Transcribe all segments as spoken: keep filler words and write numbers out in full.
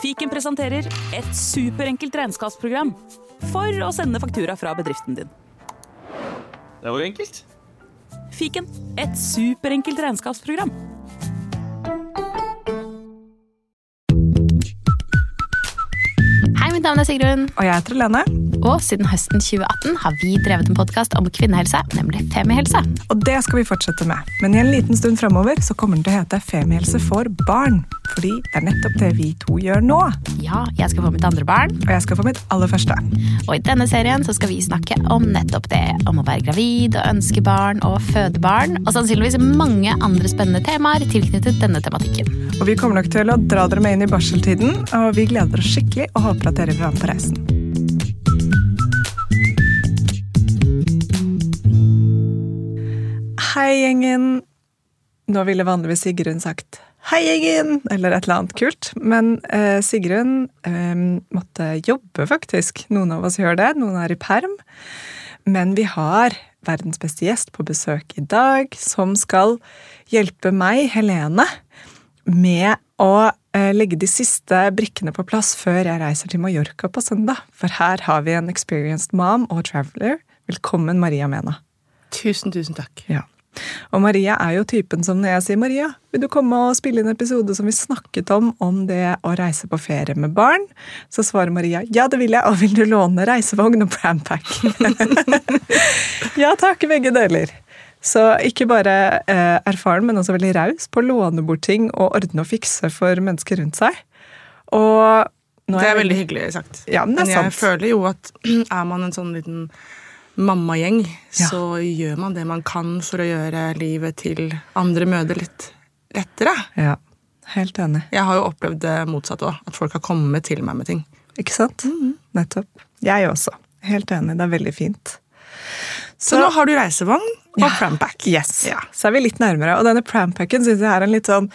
Fiken presenterer et superenkelt regnskapsprogram for å sende faktura fra bedriften din. Det var jo enkelt. Fiken, et superenkelt regnskapsprogram. Hei, mitt navn er Sigrun. Og jeg heter Lene. Og siden høsten tjue atten har vi drevet en podcast om kvinnehelse, nemlig Femihelse. Og det skal vi fortsette med. Men i en liten stund fremover så kommer den til å hete Femihelse for barn. Fordi det er nettopp det vi to gjør nå. Ja, jeg skal få mitt andre barn. Og jeg skal få mitt aller første. Og i denne serien så skal vi snakke om nettopp det. Om å være gravid og ønske barn og føde barn. Og sannsynligvis mange andre spennende temaer tilknyttet denne tematikken. Og vi kommer nok til å dra dere med inn i barseltiden. Og vi gleder oss skikkelig og håper at dere vil være med på reisen. Hei, gjengen. Nå ville vanligvis Sigrun sagt hei, gjengen, eller et eller annet kult. Men eh, Sigrun eh, måtte jobbe faktisk. Noen av oss gjør det, noen er i perm. Men vi har verdens beste gjest på besøk i dag, som skal hjelpe meg, Helene, med å eh, legge de siste brikkene på plass før jeg reiser til Mallorca på søndag. For her har vi en experienced mom og traveler. Velkommen, Maria Mena. Tusen, tusen takk. Ja. Og Maria er jo typen som når jeg sier Maria, vil du komme og spille en episode som vi snakket om om det å reise på ferie med barn? Så svarer Maria, ja det vil jeg, og vil du låne reisevogn og prampack? Ja takk, begge deler. Så ikke bare eh, erfaren, men også veldig raus på å låne bort ting og ordne og fikse for mennesker rundt seg. Og nå det er jeg... veldig hyggelig sagt. Ja, men det er men jeg sant. føler jo at er man en sånn liten mammagjeng, Ja. så gjør man det man kan for å gjøre livet til andre mødre litt lettere. Ja, helt enig. Jeg har jo opplevd det motsatt også, at folk har kommet til meg med ting. Ikke sant? Mm-hmm. Nettopp. Jeg også. Helt enig, det er veldig fint. Så, så nå har du reisevogn og Ja. prampack. Yes. Ja. Så er vi litt nærmere. Og denne prampacken synes jeg er en litt sånn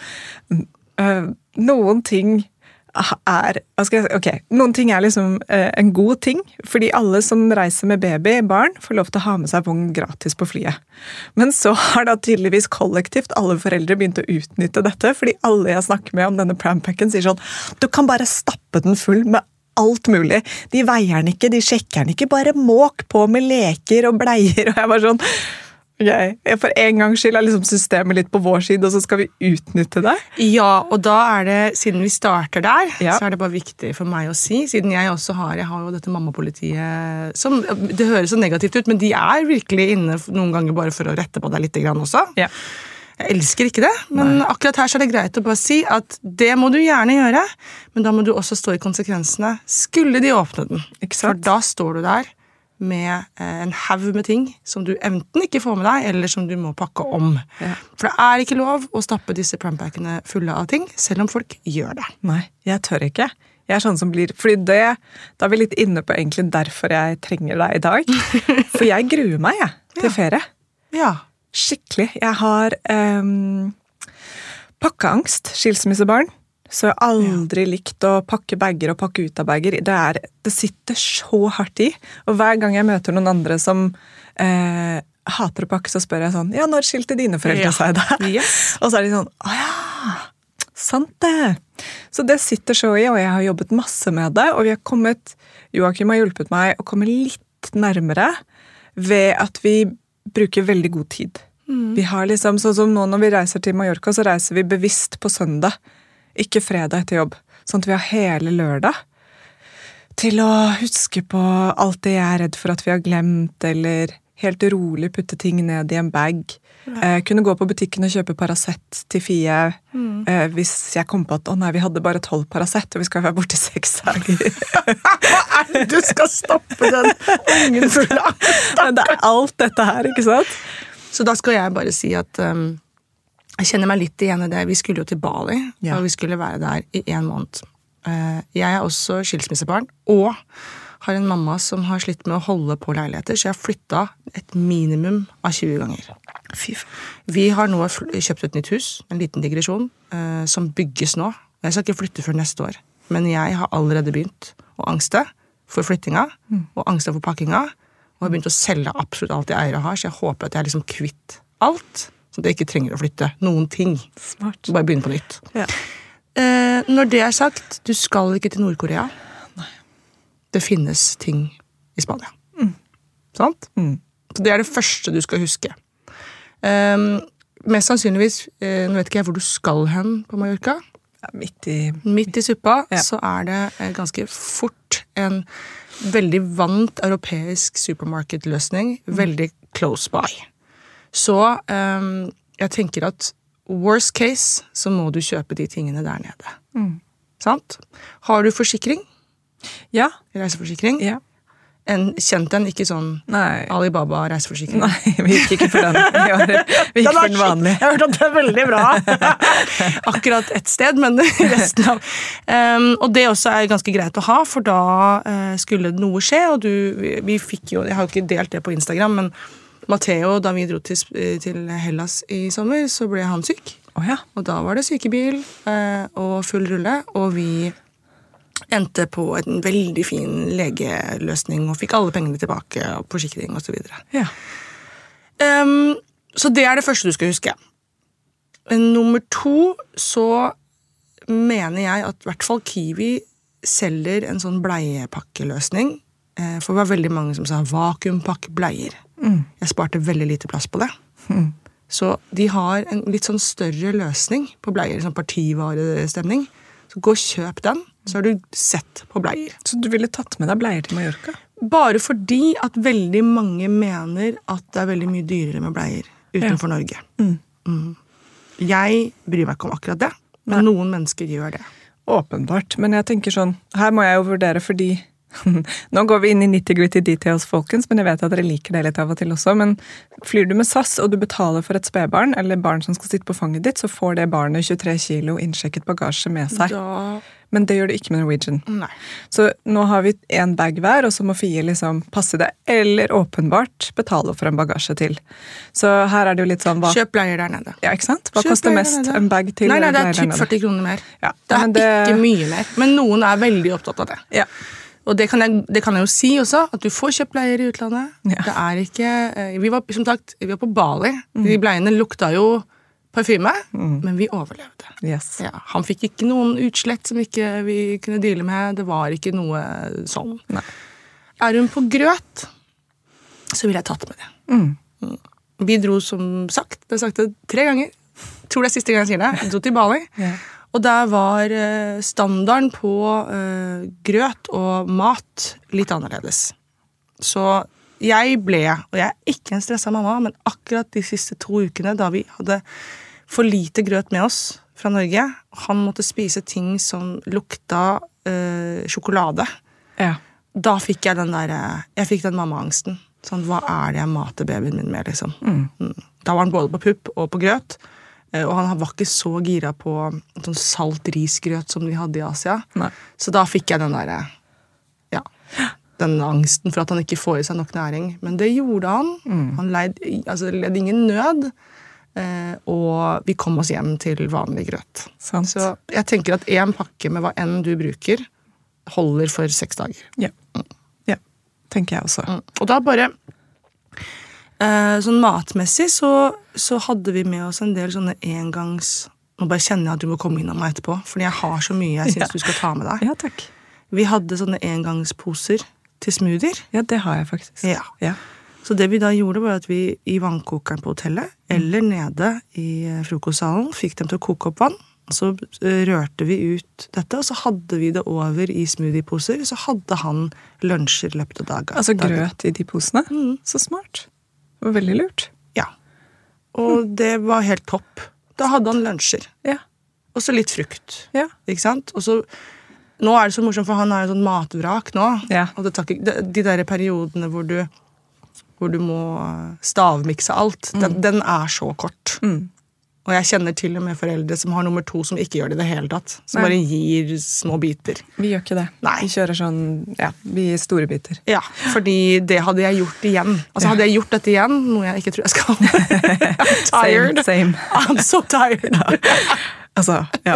øh, noen ting er, hva skal jeg si, ok, noen ting er liksom øh, en god ting, fordi alle som reiser med baby, barn, får lov til å ha med seg vogn gratis på flyet. Men så har da tydeligvis kollektivt alle foreldre begynt å utnytte dette, fordi alle jeg snakker med om denne prampacken sier sånn, du kan bare stappe den full med alt mulig. De veier den ikke, de sjekker den ikke, bare måk på med leker og bleier, og jeg var sånn, okay. For en gang skyld er liksom systemet litt på vår side, og så skal vi utnytte det. Ja, og da er det, siden vi starter der, Ja. så er det bare viktig for meg å si, siden jeg også har, jeg har jo dette mammapolitiet, som, det høres så negativt ut, men de er virkelig inne noen ganger bare for å rette på deg litt grann også. Ja. Jeg elsker ikke det, men Nei. Akkurat her så er det greit å bare si at det må du gjerne gjøre, men da må du også stå i konsekvensene. Skulle de åpne den? Ikke sant? For da står du der med en haug med ting som du enten ikke får med deg, eller som du må pakke om. Ja. For det er ikke lov å stappe disse prampackene fulle av ting, selv om folk gjør det. Nei, jeg tør ikke. Jeg er sånn som blir, fordi det, da er vi litt inne på egentlig derfor jeg trenger deg i dag. For jeg gruer meg, jeg, til Ja. ferie. Ja. Skikkelig. Jeg har um, pakkeangst, skilsmissebarn. Så jeg har aldri likt å pakke bager og pakke ut av bager. Det, er, det sitter så hardt i. Og hver gang jeg møter noen andre som eh, hater å pakke, så spør jeg sånn, ja, når skilte dine foreldre Ja. seg da? Yes. Og så er de sånn, å ja, sant det. Så det sitter så i, og jeg har jobbet masse med det, og vi har kommet, Joachim har hjulpet meg å komme litt nærmere ved at vi bruker veldig god tid. Mm. Vi har liksom, sånn som nå når vi reiser til Mallorca, så reiser vi bevisst på søndag, ikke fredag etter jobb, sånn at vi har hele lørdag til å huske på alt det jeg er redd for at vi har glemt, eller helt rolig putte ting ned i en bag. Ja. Eh, kunne gå på butikken og kjøpe Paracet til Fie, mm. eh, hvis jeg kom på at, å nei, vi hadde bare tolv Paracet, og vi skal være borte i seks dager. Hva er det du skal stoppe den ungen full av? Men det er alt dette her, ikke sant? Så da skal jeg bare si at um, jeg kjenner meg litt igjen i det. Vi skulle jo til Bali, Ja. og vi skulle være der i en måned. Uh, jeg er også skilsmissebarn, og har en mamma som har slitt med å holde på leiligheter, så jeg har flyttet et minimum av tjue ganger. Fy. Vi har nå kjøpt et nytt hus, en liten digresjon, uh, som bygges nå. Jeg skal ikke flytte før neste år, men jeg har allerede begynt å angste for flyttinga, mm. og angste for pakkinga, og har begynt å selge absolutt alt jeg eier og har, så jeg håper at jeg er liksom kvitt alt, så at jeg ikke trenger å flytte noen ting. Smart. Bare begynne på nytt. Ja. eh, når det er sagt, du skal ikke til Nord-Korea. Nei. Det finnes ting i Spania. Mm. Sant? Mm. Så det er det første du skal huske. Um, mest sannsynligvis, eh, nå vet ikke jeg hvor du skal hen på Mallorca. Ja, midt i... Midt i suppa, Ja. så er det eh, ganske fort en veldig vant europeisk supermarket-løsning, Mm. veldig close by. Så um, jeg tenker at worst case, så må du kjøpe de tingene der nede. Mm. Sant? Har du forsikring? Ja, Reiseforsikring? ja. En kjent en, ikke sånn Nei. Alibaba reiseforsikring. Nei, vi gikk ikke for den. Vi, var, vi gikk for den vanlige. Jeg har hørt at det er veldig bra. Akkurat ett sted, men resten av. Um, og det også er ganske greit å ha, for da uh, skulle noe skje, og du, vi, vi fikk jo, jeg har jo ikke delt det på Instagram, men Matteo, da vi dro til, til Hellas i sommer, så ble han syk. Å ja. Og da var det sykebil uh, og full rulle, og vi endte på en veldig fin legeløsning og fikk alle pengene tilbake og forsikring og så videre. Ja. Um, så det er det første du skal huske. Nummer to, så mener jeg at i hvert fall Kiwi selger en sånn bleiepakkeløsning, eh, for det var veldig mange som sa vakuumpakk bleier. Mm. Jeg sparte veldig lite plass på det. Mm. Så de har en litt sånn større løsning på bleier, sånn partivarestemning. Så gå og kjøp den, så har du sett på bleier. Så du ville tatt med deg bleier til Mallorca? Bare fordi at veldig mange mener at det er veldig mye dyrere med bleier utenfor Ja. Norge. Mm. Mm. Jeg bryr meg ikke om akkurat det, men Nei. noen mennesker gjør det. Åpenbart, men jeg tenker sånn, her må jeg jo vurdere fordi nå går vi inn i nitty-gritty details, folkens, men jeg vet at dere liker det litt av og til også, men flyr du med S A S, og du betaler for et spedbarn, eller barn som skal sitte på fanget ditt, så får det barnet tjuetre kilo innsjekket bagasje med seg. Da... Men det gjør det ikke med Norwegian. Nei. Så nå har vi en bag hver, og så må Fie liksom passe det, eller åpenbart betale for en bagasje til. Så her er det jo litt sånn, hva... Kjøp bleier der nede. Ja, ikke sant? Hva Kjøp koster bleier mest? der nede. En bag til? Nei, nei, det eller er bleier der typ nede? førti kroner mer. Ja, Det er men det... ikke mye mer, men noen er veldig opptatt av det. Ja. Og det kan, jeg, det kan jeg jo si også, at du får kjøpt bleier i utlandet. Ja. Det er ikke... eh, Vi var, som sagt, vi var på Bali. Mm. De bleiene lukta jo parfyme, men vi overlevde. Yes. Ja, han fikk ikke noen utslett som ikke vi kunne deale med. Det var ikke noe sånn. Nei. Er hun på grøt, så ville jeg tatt med det. Mm. Vi dro som sagt, det har jeg sagt det tre ganger. Jeg tror det er siste gang jeg sier det. Vi dro til Bali. Ja. Og der var eh, standarden på eh, grøt og mat litt annerledes. Så jeg ble, og jeg er ikke en stresset mamma, men akkurat de siste to ukene da vi hadde for lite grøt med oss fra Norge, han måtte spise ting som lukta eh, sjokolade. Ja. Da fikk jeg den der, jeg fikk den mammaangsten. Sånn, hva er det jeg mater babyen min med, liksom? Mm. Mm. Da var han både på pupp og på grøt, eh, og han var ikke så gira på sånn salt risgrøt som de hadde i Asia. Nei. Så da fikk jeg den der, ja, den angsten for at han ikke får i seg nok næring. Men det gjorde han. Mm. Han leid, altså, led ingen nød, eh, og vi kom oss hjem til vanlig grøt. Sant. Så jeg tenker at en pakke med hva enn du bruker, holder for seks dager. Ja. Ja, tenker jeg også. Mm. Og da bare eh, sånn matmessig så, så hadde vi med oss en del sånne engangs... Nå bare kjenner jeg at du må komme innom meg etterpå, fordi jeg har så mye jeg synes Ja. du skal ta med deg. Ja, takk. Vi hadde sånne engangsposer til smoothier. Ja, det har jeg faktisk. Ja. Ja. Så det vi da gjorde var at vi i vannkokeren på hotellet, eller nede i frokostsalen, fikk dem til å koke opp vann. Så rørte vi ut dette, og så hadde vi det over i smoothieposer, så hadde han lunsjer i løpet av dagen. Altså grøt i de posene? Mm. Så smart. Det var veldig lurt. Ja. Og det var helt topp. Da hadde han lunsjer. Ja. Og så litt frukt. Ja. Ikke sant? Og så, nå er det så morsomt, for han har jo sånn matvrak nå. Ja. Og det tar ikke, de, de der periodene hvor du, hvor du må stavmikse alt, den, den er så kort. Mm. Og jeg kjenner til og med foreldre som har nummer to som ikke gjør det i det hele tatt. Som Nei. bare gir små biter. Vi gjør ikke det. Nei. Vi kjører sånn, ja, vi gir store biter. Ja, fordi det hadde jeg gjort igjen. Altså Ja. hadde jeg gjort dette igjen, noe jeg ikke tror jeg skal. I'm tired. Same, same. I'm so tired. Altså, ja.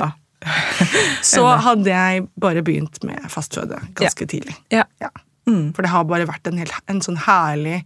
Så hadde jeg bare begynt med fastføde ganske tidlig. Ja. Ja. Mm. For det har bare vært en, hel, en sånn herlig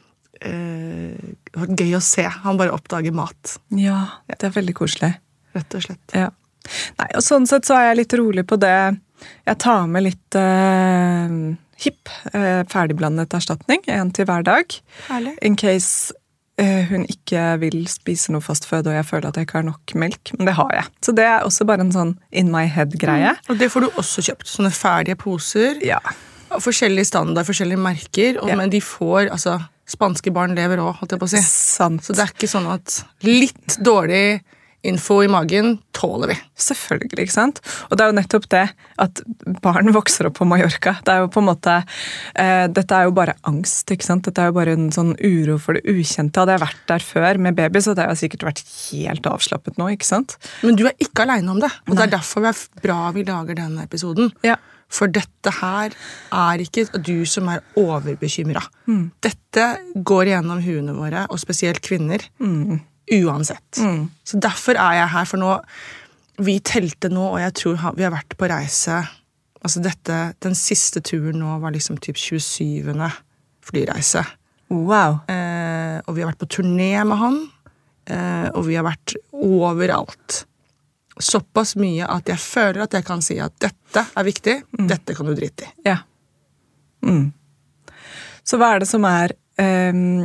eh, det var gøy å se. Han bare oppdager mat, Ja, det er veldig koselig. rett og slett. Ja. Nei, og sånn sett så er jeg litt rolig på det. Jeg tar med litt uh, hipp, uh, ferdigblandet erstatning, en til hver dag. Herlig. In case uh, hun ikke vil spise noe fastføde, og jeg føler at jeg ikke har nok melk. Men det har jeg. Så det er også bare en sånn in my head-greie. Mm. Og det får du også kjøpt. Sånne ferdige poser. Ja. Forskjellige standard, forskjellige merker. Og, ja. Men de får, altså, spanske barn lever også, holdt jeg på å si. Sant. Så det er ikke sånn at litt dårlig info i magen tåler vi. Selvfølgelig, ikke sant? Og det er jo nettopp det at barn vokser opp på Mallorca. Det er jo på en måte, eh, dette er jo bare angst, ikke sant? Dette er jo bare en sånn uro for det ukjente. Hadde jeg vært der før med baby, så hadde jeg sikkert vært helt avslappet nå, ikke sant? Men du er ikke alene om det, og Nei. det er derfor det er bra vi lager denne episoden. Ja. For dette her er ikke du som er overbekymret. Mm. Dette går gjennom huene våre, og spesielt kvinner. Mm. Uansett. Mm. Så derfor er jeg her, for nå vi telte nå, og jeg tror vi har vært på reise, altså dette, den siste turen nå var liksom typ tjuesyvende flyreise. Wow. Eh, og vi har vært på turné med han, eh, og vi har vært overalt. Såpass mye at jeg føler at jeg kan si at dette er viktig, mm. dette kan du drite i. Ja. Mm. Så hva er det som er... Um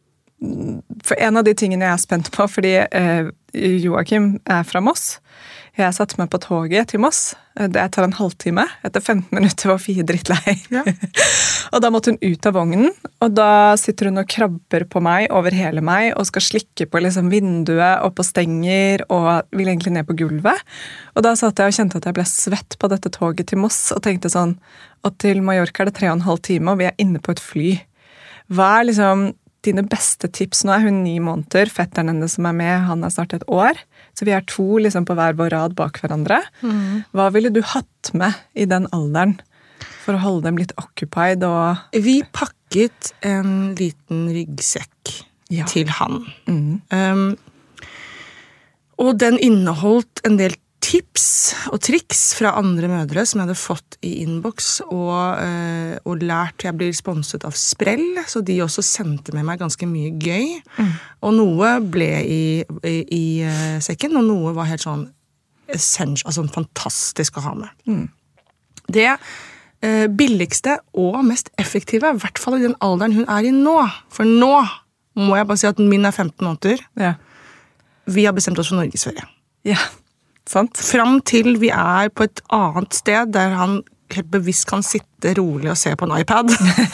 For en av de tingene jeg er spent på, fordi eh, Joakim er fra Moss. Jeg satt meg på toget til Moss. Det tar en halvtime. Etter femten minutter var Fie drittlei. Ja. Og da måtte hun ut av vognen, og da sitter hun og krabber på meg over hele meg, og skal slikke på liksom vinduet og på stenger, og vil egentlig ned på gulvet. Og da satt jeg og kjente at jeg ble svett på dette toget til Moss, og tenkte sånn, og til Mallorca er det tre og en halv time, og vi er inne på et fly. Hva er liksom dine beste tips? Nå er hun ni måneder, fetteren hennes som er med, han er snart et år, så vi er to liksom på hver vår rad bak hverandre. Mm. Hva ville du hatt med i den alderen for å holde dem litt occupied? Og... Vi pakket en liten ryggsekk ja. Til han. Mm. Um, og den inneholdt en del tips og triks fra andre mødre som jeg hadde fått i innboks og, øh, og lært. Jeg blir sponset av Sprell, så de også sendte med meg ganske mye gøy. Mm. Og noe ble i, i, i uh, sekken, og noe var helt sånn essential, altså fantastisk å ha med. Mm. Det uh, billigste og mest effektive, i hvert fall i den alderen hun er i nå. For nå må jeg bare si at min er femten måneder. Ja. Vi har bestemt oss for Norgesferie. Ja. Sant. Fram til vi er på et annet sted der han helt bevisst kan sitte rolig og se på en iPad,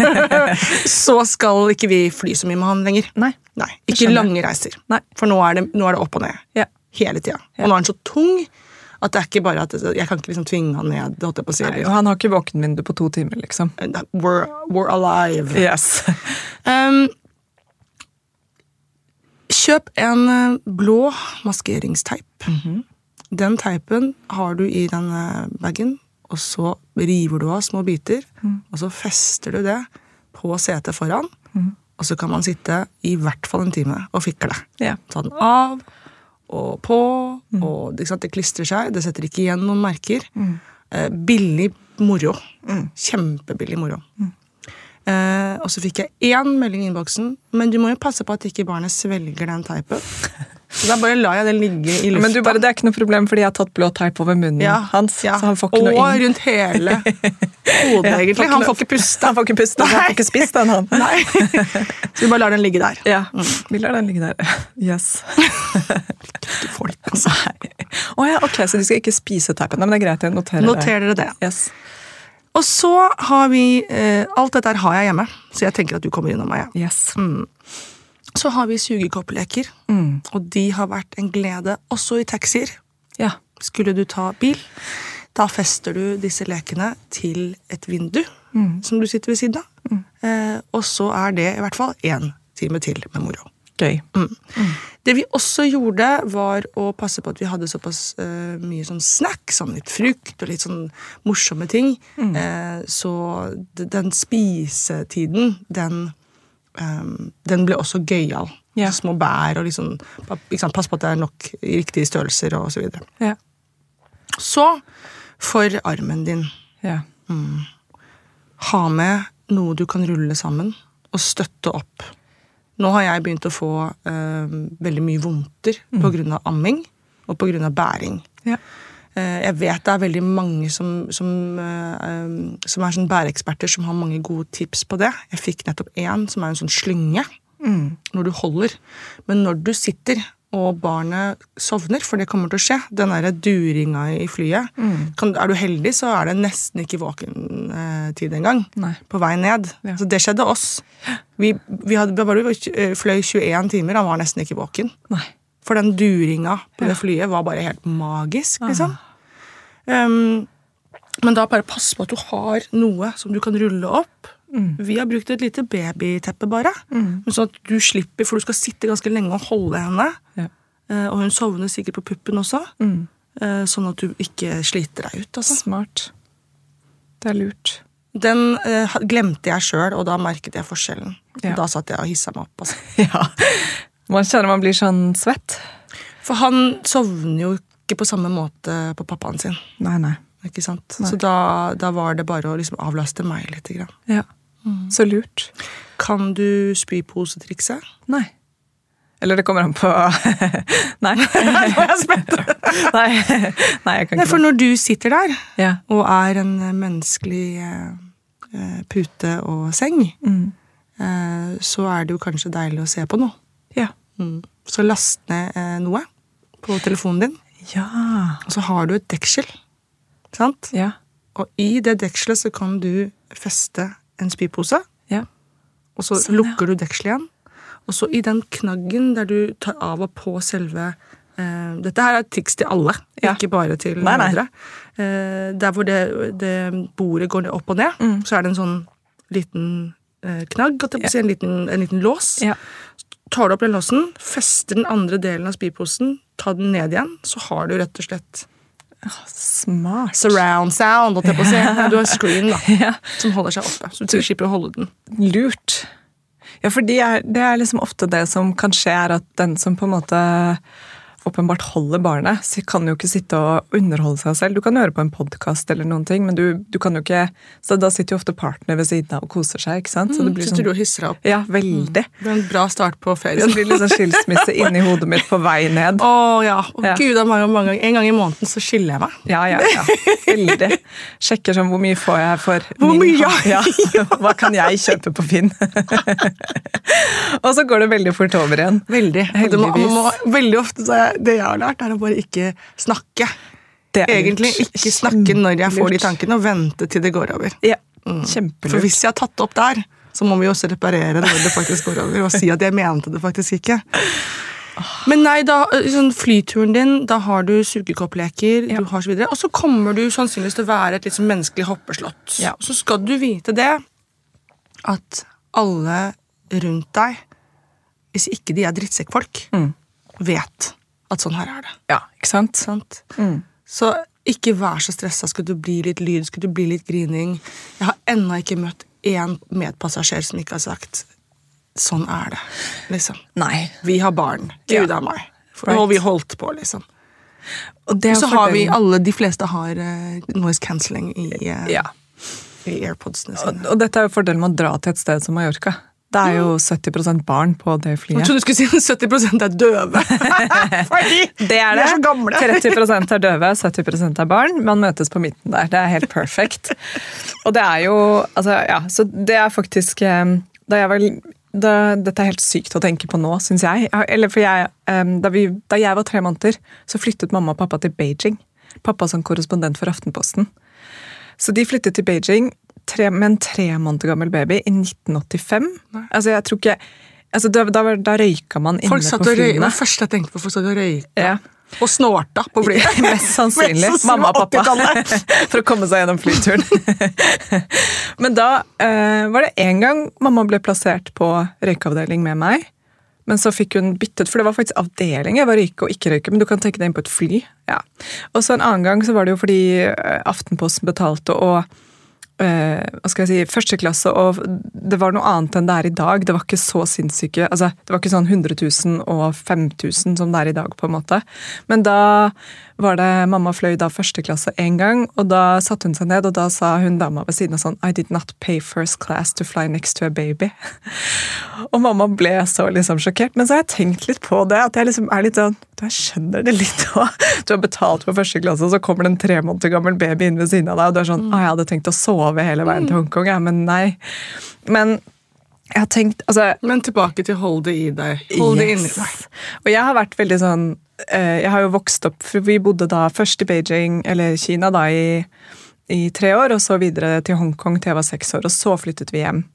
så skal ikke vi fly så mye med han lenger. Nei. Nei. Ikke lange reiser. Nei. For nå er, det, nå er det opp og ned. Ja. Hele tida. Ja. Og nå er han så tung at det er ikke bare at jeg kan ikke liksom tvinge han ned. Det holdt jeg på å si. Nei, og han har ikke våkenvindu på to timer, liksom. We're, we're alive. Yes. um, kjøp en blå maskeringsteip. Mhm. Den teipen har du i denne bagen, og så river du av små biter, mm. og så fester du det på setet foran, mm. og så kan man sitte i hvert fall en time og fikle. Yeah. Ta den av, og på, mm. og det, det klistrer seg, det setter ikke igjen noen merker. Mm. Eh, billig moro. Mm. Kjempebillig moro. Mm. Eh, og så fikk jeg én melding i innboksen, men du må jo passe på at ikke barnet svelger den teipen. Så da bare lar jeg den ligge i lufta. Men du bare, det er ikke noe problem, fordi jeg har tatt blå teip over munnen ja, hans, ja. Så han får ikke og noe inn. Og rundt hele hodet, ja, egentlig. Han får ikke puste. Han får ikke puste, han får ikke spist den, han. Nei. Så vi bare lar den ligge der. Ja, mm. vi lar den ligge der. Yes. Ikke folk, altså. Å ja, ok, så de skal ikke spise teipen. Men det er greit, jeg noterer det. Noterer dere det. Yes. Og så har vi, eh, alt dette her har jeg hjemme, så jeg tenker at du kommer innom meg. Ja. Yes. Mm. Så har vi sugekoppleker, mm. og de har vært en glede også i taxier. Ja. Skulle du ta bil, da fester du disse lekene til et vindu mm. som du sitter ved siden av. Mm. Eh, og så er det i hvert fall en time til med moro. Gøy. Mm. Mm. Det vi også gjorde var å passe på at vi hadde såpass uh, mye sånn snack, sånn litt frukt og litt sånn morsomme ting. Mm. Eh, så den spisetiden, den Um, den ble også gøyal. Ja. Små bær og liksom, liksom, pass på at det er nok i riktige størrelser og så videre. Ja. Så for armen din ja. mm, ha med noe du kan rulle sammen og støtte opp. Nå har jeg begynt å få um, veldig mye vondter mm. på grunn av amming og på grunn av bæring. Ja. Jeg vet det er veldig mange som, som, som er sånn bæreeksperter som har mange gode tips på det. Jeg fikk nettopp en som er en sånn slynge mm. når du holder. Men når du sitter og barnet sovner, for det kommer til å skje, den der duringa i flyet, mm. kan, er du heldig så er det nesten ikke våken eh, tid engang på vei ned. Ja. Så det skjedde oss. Vi, vi, hadde, vi bare fløy tjueen timer, han var nesten ikke våken. Nei. For den duringa på ja. det flyet var bare helt magisk, liksom. Um, men da bare pass på at du har noe som du kan rulle opp. Mm. Vi har brukt et lite babyteppe bare. Mm. Sånn at du slipper, for du skal sitte ganske lenge og holde henne. Ja. Uh, og hun sovner sikkert på puppen også. Mm. Uh, sånn at du ikke sliter deg ut. Altså. Smart. Det er lurt. Den uh, glemte jeg selv, og da merket jeg forskjellen. Ja. Da satt jeg og hisset meg opp. Altså. Ja. Man kjenner man blir sånn svett. For han sovner jo ikke på samme måte på pappaen sin. Nei, nei. Ikke sant? Nei. Så da, da var det bare å liksom avlaste meg litt. Grann. Ja, mm. Så lurt. Kan du spyposetrikse? Nei. Eller det kommer an på... Nei. Nå er jeg spent. Nei. Nei, jeg kan ikke. For når du sitter der, ja. og er en menneskelig eh, pute og seng, mm. eh, så er det jo kanskje deilig å se på noe. Ja. Mm. Så last ned eh, noe på telefonen din. Ja. Og så har du et deksel. Sant? Ja. Og i det dekselet så kan du feste en spypose. Ja. Og så sånn, lukker ja. du dekselet igjen. Og så i den knaggen der du tar av og på selve... Eh, dette her er et triks til alle, ja. ikke bare til nei, nei. andre. Eh, der hvor det, det bordet går opp og ned, mm. så er det en sånn liten eh, knagg, og ja. en, liten, en liten lås. Ja. Tar du opp den låsen, fester den andre delen av spyposen, tar den ned igjen, så har du rett og slett oh, smart. Surround sound, og på å si. Du har screen da, ja. som holder seg oppe, så du slipper å holde den. Lurt. Ja, for det er, det er liksom ofte det som kan skje, er at den som på en måte åpenbart holder barnet, så kan jo ikke sitte og underholde seg selv. Du kan høre på en podcast eller noen ting, men du, du kan jo ikke, så da sitter jo ofte partner ved siden av og koser seg, ikke sant? Så det blir mm, sitter sånn, du og hisser deg opp. Ja, veldig. Mm. Det er en bra start på ferien. Så blir det liksom skilsmisse inni hodet mitt på vei ned. Åh, ja. Å, ja. Gud, mange, mange, en gang i måneden så skiller jeg meg. Ja, ja, ja. Veldig. Sjekker sånn, hvor mye får jeg for hvor min mye? Ja. Hva kan jeg kjøpe på Finn? Og så går det veldig fort over igjen. Veldig. Må, må, veldig ofte så er det jeg har lært, er å bare ikke snakke. Egentlig ikke snakke når jeg får de tankene, og vente til det går over. Ja, kjempelurt. For hvis jeg har tatt opp der, så må vi også reparere når det faktisk går over, og si at jeg mente det faktisk ikke. Men nei, da, sånn flyturen din, da har du sugekoppleker, ja. du har så videre, og så kommer du sannsynligvis til å være et litt sånn menneskelig hoppeslott. Ja. Så skal du vite det, at alle rundt deg, hvis ikke de er drittsekkfolk, mm. vet at sånn her er det. Ja, ikke sant? sant? Mm. Så ikke vær så stresset, skal du bli litt lyd, skal du bli litt grining. Jeg har ennå ikke møtt en medpassasjer som ikke har sagt sånn er det, liksom. Nei. Vi har barn, Gud ja. av meg. Right. Og vi holdt på, liksom. Og det så har vi, alle, de fleste har uh, noise cancelling i, uh, ja. i AirPodsene sine. Og, og dette er jo fordelen med å dra til et sted som Mallorca. Det er jo sytti prosent barn på det flyet. Jeg trodde du skulle si at sytti prosent er døve. Fordi det er det. De er så gamle. tretti prosent er døve, sytti prosent er barn. Man møtes på midten der. Det er helt perfekt. Og det er jo, altså, ja, så det er faktisk, da jeg var, da, dette er helt sykt å tenke på nå, synes jeg. Eller for jeg, da, vi, da jeg var tre måneder, så flyttet mamma og pappa til Beijing. Pappa som korrespondent for Aftenposten. Så de flyttet til Beijing, Tre, med en tre måneder gammel baby i nitten åttifem. Nei. Altså, jeg tror ikke... Altså, da, da, da røyka man inne folk på flyene. Det var først jeg tenkte på, folk satt og røyka. Ja. Og snorta på flyet. Mest sannsynlig. Mest Mamma og pappa. For å komme seg gjennom flyturen. Men da uh, var det en gang mamma ble plassert på røykeavdeling med meg. Men så fikk hun byttet, for det var faktisk avdeling. Jeg var røyke og ikke røyke, men du kan tenke deg inn på et fly. Ja. Og så en annen gang så var det jo fordi Aftenposten betalte og Uh, hva skal jeg si, første klasse, og det var noe annet enn det er i dag. Det var ikke så sinnssyke, altså det var ikke sånn hundre tusen og fem tusen som det er i dag på en måte. Men da var det, mamma fløy da første klasse en gang, og da satte hun seg ned, og da sa hun dama ved siden av sånn, I did not pay first class to fly next to a baby. Og mamma ble så liksom sjokkert, men så har jeg tenkt litt på det, at jeg liksom er litt sånn, Jeg skjønner det litt også. Du har betalt for første klasse, og så kommer det en tre måneder gammel baby inn ved siden av deg, og du er sånn, å, jeg hadde tenkt å sove hele veien til Hongkong, ja, men nei. Men jeg har tenkt, altså... Men tilbake til hold det i deg. Hold det inni deg. Og jeg har vært veldig sånn, jeg har jo vokst opp, for vi bodde da først i Beijing, eller Kina da, i, i tre år, og så videre til Hongkong til jeg var seks år, og så flyttet vi hjem.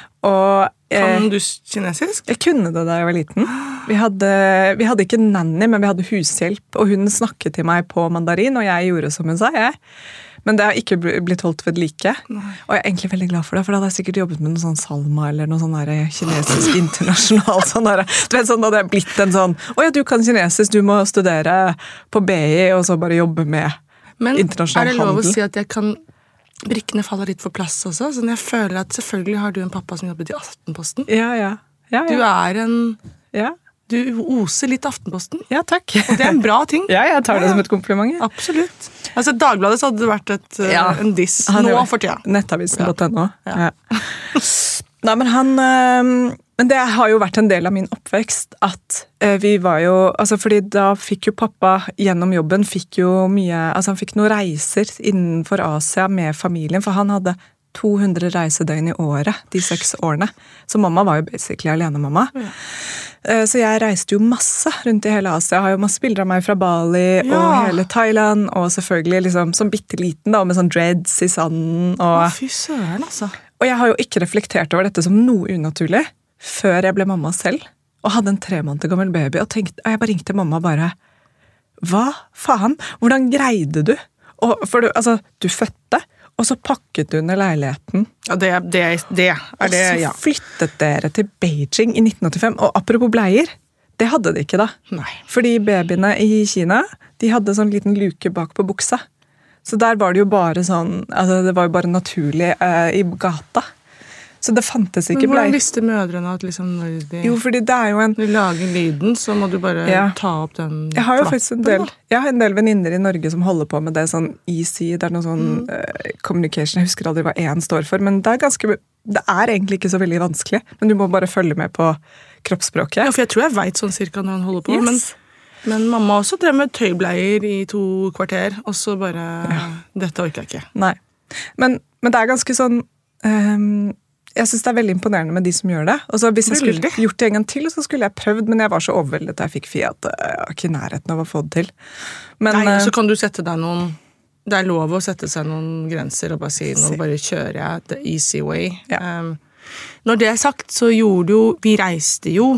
Og Kan du kinesisk? Jeg kunne det da jeg var liten. Vi hadde, vi hadde ikke nanny, men vi hadde hushjelp, og hun snakket til meg på mandarin, og jeg gjorde som hun sa, jeg. Men det har ikke blitt holdt ved like. Og jeg er egentlig veldig glad for det, for da hadde jeg sikkert jobbet med noe sånn salma, eller noe sånn der kinesisk internasjonal, sånn der. Du vet, sånn da hadde jeg blitt en sånn, å ja, du kan kinesisk, du må studere på B I, og så bare jobbe med Men internasjonal handel. Men er det lov å si at jeg kan... Brikkene faller litt for plass også, så jeg føler at selvfølgelig har du en pappa som jobbet i Aftenposten. Ja, ja. ja, ja. Du er en... Ja. Du oser litt Aftenposten. Ja, takk. Og det er en bra ting. Ja, jeg tar det ja, som et kompliment. Ja. Absolutt. Altså, Dagbladet så hadde det vært et, ja. en diss. Nå for tida. Nettavisen på tenno. Ja. Ja. Nei, men han... Men det har jo vært en del av min oppvekst at vi var jo, altså fordi da fikk jo pappa gjennom jobben, fikk jo mye, altså han fikk noen reiser innenfor Asia med familien, for han hadde to hundre reisedøgn i året de seks årene. Så mamma var jo basically alene mamma. Ja. Så jeg reiste jo masse rundt i hele Asia. Jeg har jo masse bilder av meg fra Bali ja. og hele Thailand, og selvfølgelig liksom som bitteliten da, med sånn dreads i sanden. Og, å, fy søren, altså. Og jeg har jo ikke reflektert over dette som noe unaturlig, før jeg ble mamma selv, og hadde en tre måneder gammel baby, og, tenkte, og jeg bare ringte mamma bare, hva faen? Hvordan greide du? Og, for du, altså, du fødte, og så pakket du ned leiligheten. Ja, det, det, det er det, ja. Og så flyttet dere til Beijing i nitten åttifem, og apropos bleier, det hadde de ikke da. Nei. Fordi babyene i Kina, de hadde sånn liten luke bak på buksa. Så der var det jo bare sånn, altså det var jo bare naturlig eh, i gata. Så det fantes ikke bleier. Men hvordan bleier. visste mødrene at liksom når de, jo, fordi det er jo en... de lager lyden, så må du bare ja. ta opp den Jeg har jo faktisk en del, jeg har en del venninner i Norge som holder på med det sånn easy, det er noe sånn mm. uh, communication, jeg husker aldri hva én står for, men det er ganske, det er egentlig ikke så veldig vanskelig, men du må bare følge med på kroppsspråket. Ja, for jeg tror jeg vet sånn cirka når han holder på, yes. men, men mamma også drev med tøybleier i to kvarter, og så bare, ja. dette orker jeg ikke. Nei, men, men det er ganske sånn... Um, Jeg synes det er veldig imponerende med de som gjør det. Og så hvis jeg skulle veldig. gjort det en gang til, så skulle jeg prøvd, men jeg var så overveldet da jeg fikk Fia at jeg var ikke i nærheten av å få det til. Men, Nei, så kan du sette deg noen... Det er lov å sette seg noen grenser og bare si, nå bare kjører jeg the easy way. Ja. Um, når det er sagt, så gjorde jo... Vi reiste jo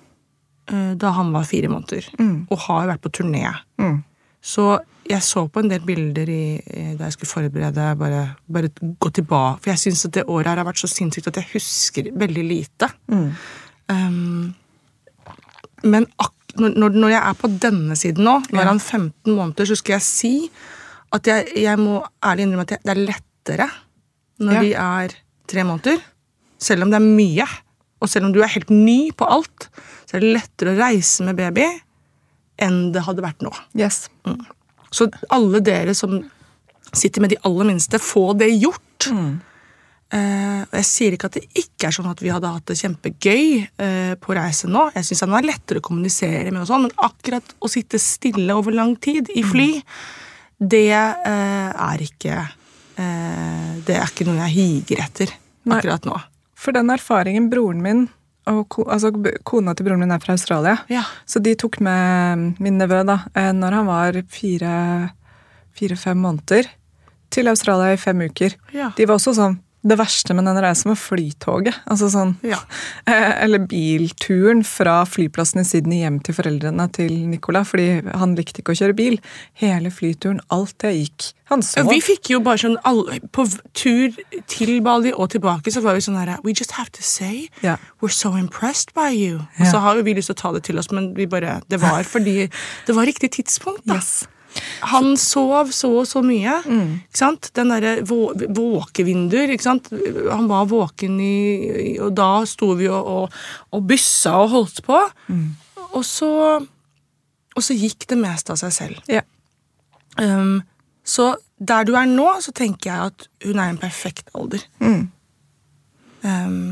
uh, da han var fire måneder, mm. og har vært på turné. Mm. Så jeg så på en del bilder i, da jeg skulle forberede, bare, bare gå tilbake, for jeg synes at det året her har vært så sinnssykt at jeg husker veldig lite. Mm. Um, men ak når, når jeg er på denne siden nå, når ja. han er femten måneder, så skal jeg si at jeg, jeg må ærlig innrømme at det er lettere når ja. de er tre måneder, selv om det er mye, og selv om du er helt ny på alt, så er det lettere å reise med baby enn det hadde vært nå. Yes. Mm. Så alle dere som sitter med de aller minste, få det gjort. Mm. Eh, og jeg sier ikke at det ikke er sånn at vi hadde hatt det kjempegøy eh, på reise nå. Jeg synes det var lettere å kommunisere med og sånn, men akkurat å sitte stille over lang tid i fly, mm. det eh, er ikke eh, det er ikke noe jeg higer etter akkurat nå. For den erfaringen broren min og ko, altså, kona til broren min er fra Australia, ja. så de tok med min nevø da, når han var fire, fire-fem måneder, til Australia i fem uker. Ja. De var også sånn, det verste med den reisen var flytoget, altså sånn, ja. eller bilturen fra flyplassen i Sydney hjem til foreldrene til Nicola, fordi han likte ikke å kjøre bil. Hele flyturen, alt det gikk. Han så. Vi fikk jo bare sånn, alle, på tur til Bali og tilbake, så var vi sånn her, we just have to say, ja. we're so impressed by you. Og så har jo vi lyst til å ta det til oss, men vi bare, det var fordi, det var riktig tidspunkt da. Yes. Han sov så og så mye, mm. ikke sant? Den der vå våkevinduer, ikke sant? Han var våken i, og da sto vi og, og, og byssa og holdt på, mm. og, så, og så gikk det mest av seg selv. Ja. Um, så der du er nå, så tenker jeg at hun er en perfekt alder. Mm. Um,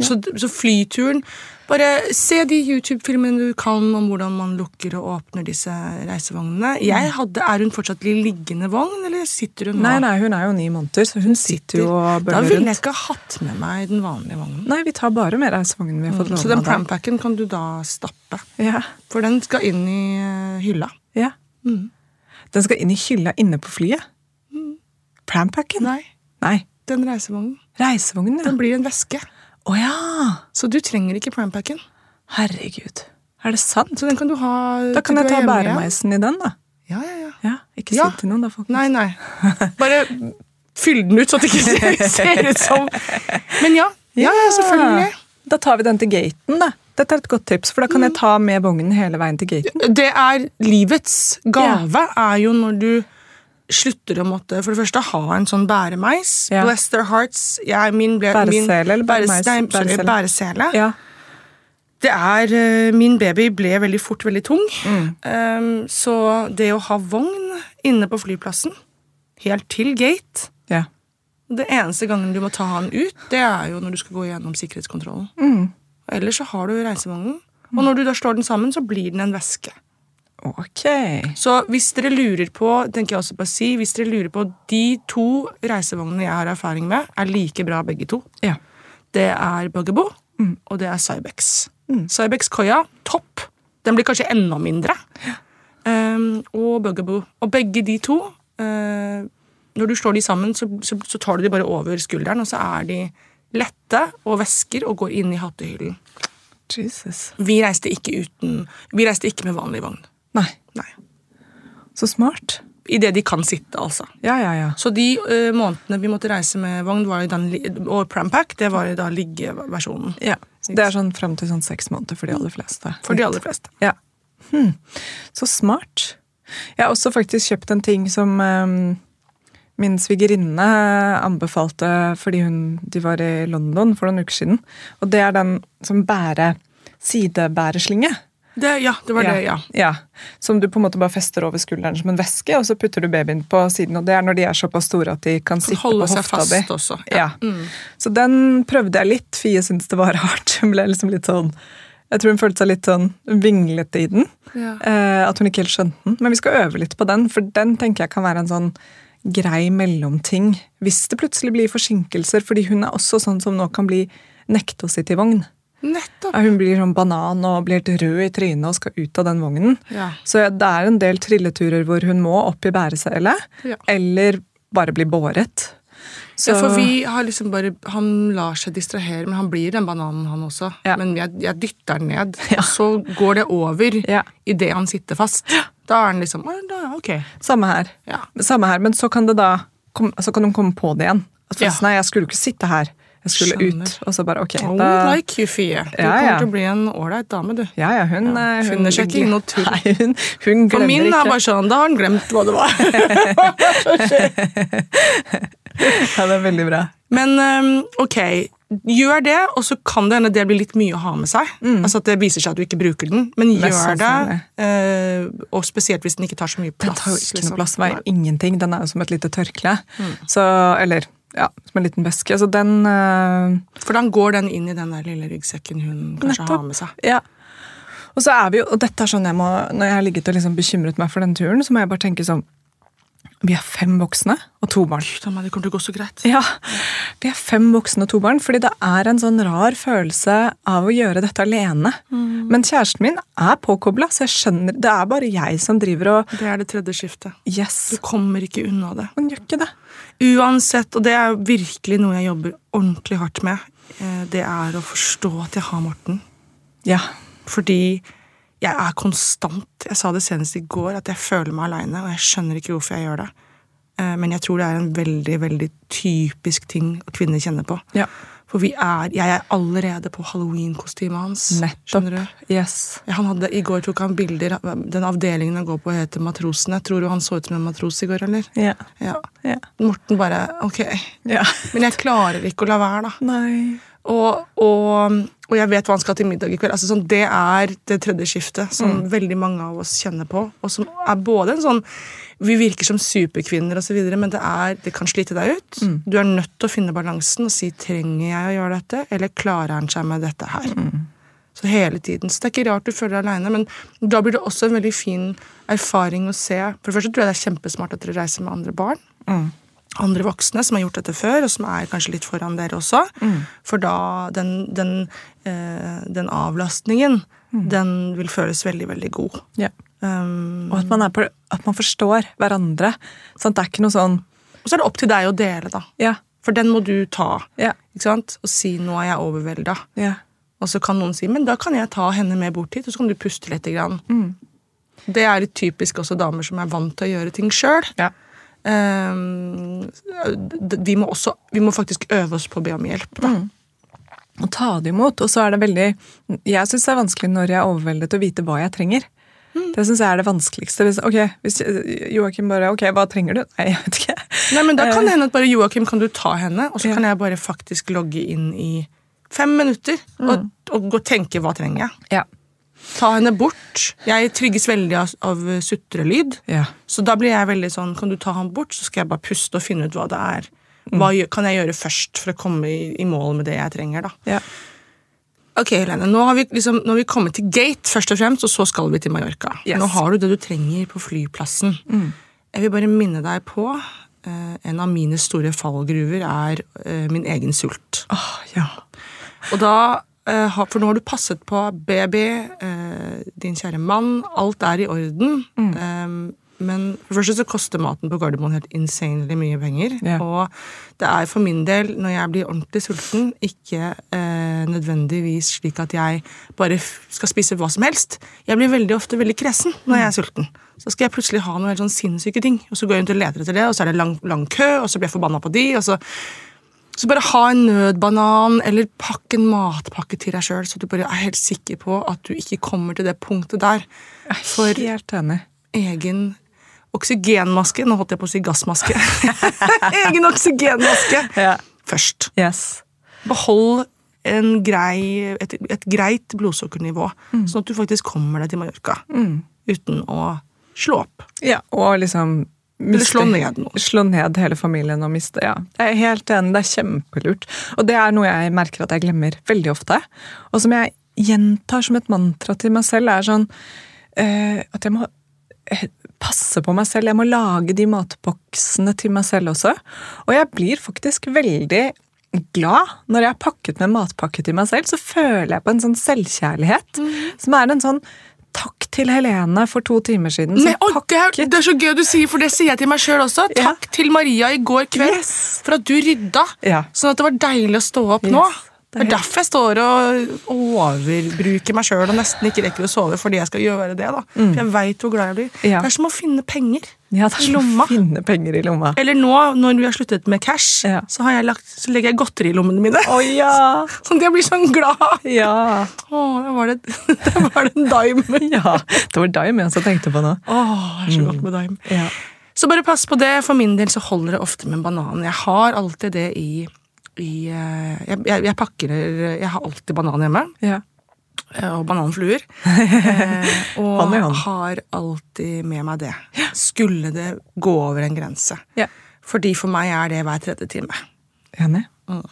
Så, så flyturen, bare se de YouTube-filmene du kan om hvordan man lukker og åpner disse reisevognene. Jeg hadde, er hun fortsatt i liggende vogn, eller sitter hun nå? Nei, nei, hun er jo ni måneder, så hun sitter jo og bøller rundt. Da ville jeg rundt. ikke hatt med meg den vanlige vognen. Nei, vi tar bare med reisevognen vi har fått låne av deg. Så den prampacken kan du da stappe. Ja. For den skal inn i uh, hylla. Ja. Mm. Den skal inn i hylla inne på flyet. Mm. Prampacken? Nei, Nei. den reisevognen. Reisevognen, ja. Den blir en veske. Åja! Så du trenger ikke prampacken. Herregud. Er det sant? Så den kan du ha... Da kan jeg ta bæremeisen i den, da. Ja, ja, ja. Ja, ikke Ja. si til noen, da, folkens. Nei, nei. Bare fyll den ut, så at det ikke ser, ser ut som... Men ja, ja, ja, selvfølgelig. Da tar vi den til gaten, da. Dette er et godt tips, for da kan jeg ta med vognen hele veien til gaten. Det er livets gave, er jo når du slutter å måtte, for det første, ha en sånn bæremeis. Ja. Bless their hearts. Jeg, min ble, min, Bæresele eller bæremeis? Bæres, nei, sorry, Bæresele. bæresele. Ja. Det er, uh, min baby ble veldig fort veldig tung. Mm. Um, så det å ha vogn inne på flyplassen, helt til gate, Ja. det eneste gangen du må ta han ut, det er jo når du skal gå gjennom sikkerhetskontrollen. Mm. Ellers så har du reisevognen, og når du da slår den sammen, så blir den en veske. Ok. Så hvis dere lurer på, tenker jeg også på å si, hvis dere lurer på de to reisevognene jeg har erfaring med, er like bra begge to. Ja. Det er Bugaboo, Mm. og det er Cybex. Mm. Cybex Koya, topp. Den blir kanskje enda mindre. Um, og Bugaboo. Og begge de to, uh, når du slår de sammen, så, så, så tar du de bare over skulderen, og så er de lette og væsker og går inn i hattehyllen. Jesus. Vi reiste ikke uten, vi reiste ikke med vanlig vogn. Nei. Nei. Så smart. I det de kan sitte, altså. Ja, ja, ja. Så de uh, månedene vi måtte reise med vogn var den, og prampack, det var da liggeversjonen. Ja. Det er sånn frem til sånn seks måneder for de aller fleste. For de aller fleste. Ja. Hmm. Så smart. Jeg har også faktisk kjøpt en ting som um, min svigerinne anbefalte fordi hun, de var i London for noen uker siden. Og det er den som bærer sidebæreslinge. Det, ja, det var ja. det, ja. Ja. Som du på en måte bare fester over skulderen som en veske, og så putter du babyen på siden, og det er når de er såpass store at de kan sitte på Holde seg hofta fast di. også. Ja. Mm. Så den prøvde jeg litt, Fie syntes det var hardt. Hun ble liksom litt sånn, jeg tror hun følte seg litt sånn vinglete i den. Ja. Eh, at hun ikke helt skjønte den. Men vi skal øve litt på den, for den tenker jeg kan være en sånn grei mellomting. Hvis det plutselig blir forsinkelser, fordi hun er også sånn som nå kan bli nekte å sitte i vogn. Nettopp. Hun blir sånn banan og blir helt rød i trynet og skal ut av den vognen. Ja. Så det er en del trilleturer hvor hun må opp i bæresele, Ja. eller bare bli båret. Så, Ja, for vi har liksom bare, han lar seg distrahere, men han blir den bananen han også. Ja. Men jeg, jeg dytter den ned, Ja. og så går det over Ja. i det han sitter fast. Da er han liksom, «Å, da, ok. Samme her. Ja. Samme her, men så kan det da kom, så kan hun komme på det igjen. Altså, Ja. Nei, jeg skulle ikke sitte her. Jeg skulle Skjønner. ut, og så bare ok. Oh, Da, like you, Fie. Du Ja, kommer ja. til å bli en ålreit dame, du. ja, ja, hun, Ja, eh, hun finner seg ikke i noe tull. Nei, hun, hun For glemmer min ikke. er bare sånn, da har han glemt hva det var. Ja, det er veldig bra. Men um, ok, gjør det, og så kan det hende det blir litt mye å ha med seg. Altså at det viser seg at du ikke bruker den, men Mest gjør det, sannsynlig. eh, og spesielt hvis den ikke tar så mye Den plass. tar jo ikke liksom. noe plass, veier Nei. ingenting. Den er jo som et lite tørkle. Mm. Så, eller, ja, som en liten veske. Så den, eh, For da går den inn i den der lille ryggsekken hun kanskje Nettopp. har med seg. ja. Og så er vi jo, og dette er sånn jeg må, når jeg har ligget og liksom bekymret meg for den turen, så må jeg bare tenke sånn, vi er fem voksne og to barn. Gud, det kommer til å gå så greit. Ja, vi er fem voksne og to barn, fordi det er en sånn rar følelse av å gjøre dette alene. Men kjæresten min er påkoblet, så jeg skjønner, det er bare jeg som driver og, Det er det tredje skiftet. yes, Du kommer ikke unna det. man gjør ikke det. Uansett, og det er virkelig noe jeg jobber ordentlig hardt med, eh, det er å forstå at jeg har Morten. Ja, Fordi jeg er konstant, jeg sa det senest i går, at jeg føler meg alene, og jeg skjønner ikke hvorfor jeg gjør det. Eh, Men jeg tror det er en veldig, veldig typisk ting kvinner kjenner på. ja, For vi er, jeg er allerede på Halloween-kostymet hans. nettopp, Skjønner du? yes. Ja, han hadde, I går tok han bilder, den avdelingen han går på heter Matrosene. Tror du han så ut som en matros i går, eller? Ja, Ja. ja, Morten bare, ok. ja. Men jeg klarer ikke å la være, da. Nei. Og, og, og jeg vet hva han skal til middag i kveld. Altså, sånn, det er det tredje skiftet som veldig mange av oss kjenner på, og som er både en sånn vi virker som superkvinner og så videre, men det, er, det kan slite deg ut. Mm. Du er nødt til å finne balansen og si, trenger jeg å gjøre dette, eller klarer han seg med dette her? Mm. Så hele tiden. Så det er ikke rart du føler deg alene, men da blir det også en veldig fin erfaring å se. For det første tror jeg det er kjempesmart at dere reiser med andre barn. Mm. Andre voksne som har gjort dette før, og som er kanskje litt foran dere også. Mm. For da, den, den, eh, den avlastningen, mm. den vil føles veldig, veldig god. Ja. Um, og at man, er på, at man forstår hverandre. Sånn, det er ikke noe sånn... Og så er det opp til deg å dele, da. Ja. For den må du ta, ja. Ikke sant? Og si, nå er jeg overveldet. Ja. Og så kan noen si, men da kan jeg ta henne med bort hit, og så kan du puste litt grann. Mm. Det er litt typisk også damer som er vant til å gjøre ting selv. Ja. Um, vi må også, vi må faktisk øve oss på å be om hjelp, da. Mm. Og ta det imot, og så er det veldig... Jeg synes det er vanskelig når jeg er overveldet å vite hva jeg trenger. Mm. Det synes jeg er det vanskeligste. Hvis, ok, hvis Joakim bare, ok, hva trenger du? Nei, jeg vet ikke. Nei, men da kan det hende at bare Joakim, kan du ta henne, og så ja. Kan jeg bare faktisk logge inn i fem minutter, mm. og, og gå og tenke, hva trenger jeg? Ja. Ta henne bort. Jeg trygges veldig av, av sutrelyd, ja. Så da blir jeg veldig sånn, kan du ta han bort, så skal jeg bare puste og finne ut hva det er. Hva mm. kan jeg gjøre først for å komme i, i mål med det jeg trenger, da? Ja. Ok, Helene, nå har, vi liksom, nå har vi kommet til gate først og fremst, og så skal vi til Mallorca. Yes. Nå har du det du trenger på flyplassen. Mm. Jeg vil bare minne deg på, uh, en av mine store fallgruver er uh, min egen sult. Oh, ja. Og da, uh, for nå har du passet på baby, uh, din kjære mann, alt er i orden. Mm. Um, men for først så koster maten på Gardermoen helt insanely mye penger, yeah. Og det er for min del, når jeg blir ordentlig sulten, ikke eh, nødvendigvis slik at jeg bare skal spise hva som helst. Jeg blir veldig ofte veldig kresen når jeg er sulten. Så skal jeg plutselig ha noen helt sånn sinnssyke ting, og så går jeg rundt og leter etter det, og så er det lang, lang kø, og så blir jeg forbannet på de, og så, så bare ha en nødbanan, eller pakke en matpakke til deg selv, så du bare er helt sikker på at du ikke kommer til det punktet der. For helt enig. Egen oksygenmaske, nå holdt jeg på å si gassmaske. Egen oksygenmaske. Ja. Først. Yes. Behold en grei, et, et greit blodsukkernivå, mm. sånn at du faktisk kommer deg til Mallorca, mm. uten å slå opp. Ja, og liksom... Miste, Eller slå ned noe. Slå ned hele familien og miste, ja. Jeg er helt enig, det er kjempelurt. Og det er noe jeg merker at jeg glemmer veldig ofte, og som jeg gjentar som et mantra til meg selv, er sånn, uh, at jeg må passe på meg selv, jeg må lage de matboksene til meg selv også, og jeg blir faktisk veldig glad når jeg har pakket med en matpakke til meg selv, så føler jeg på en sånn selvkjærlighet, mm. som er en sånn takk til Helene for to timer siden. Nei, å, det, er, det er så gøy du sier, for det sier jeg til meg selv også. Takk ja. Til Maria i går kveld, yes. for at du rydda, ja. Sånn at det var deilig å stå opp yes. nå. Det er derfor jeg står og overbruker meg selv og nesten ikke rekker å sove fordi jeg skal gjøre det, da. Mm. For jeg vet hvor glad jeg blir. Ja. Det er som å finne penger ja, det er i lomma. Som å finne penger i lomma. Eller nå, når vi har sluttet med cash, ja. så, har jeg lagt, så legger jeg godteri i lommene mine. Å oh, ja! Sånn at jeg blir sånn glad. Ja. Åh, der var det, der var det en dime. Ja, det var dime jeg også tenkte på nå. Åh, det er så godt med dime. Ja. Så bare pass på det. For min del så holder det ofte med banan. Jeg har alltid det i... I, jeg, jeg, jeg pakker Jeg har alltid banan hjemme ja. Og bananfluer eh, og han han. Har alltid med meg det skulle det gå over en grense ja. Fordi for meg er det hver tredje time Enig mm.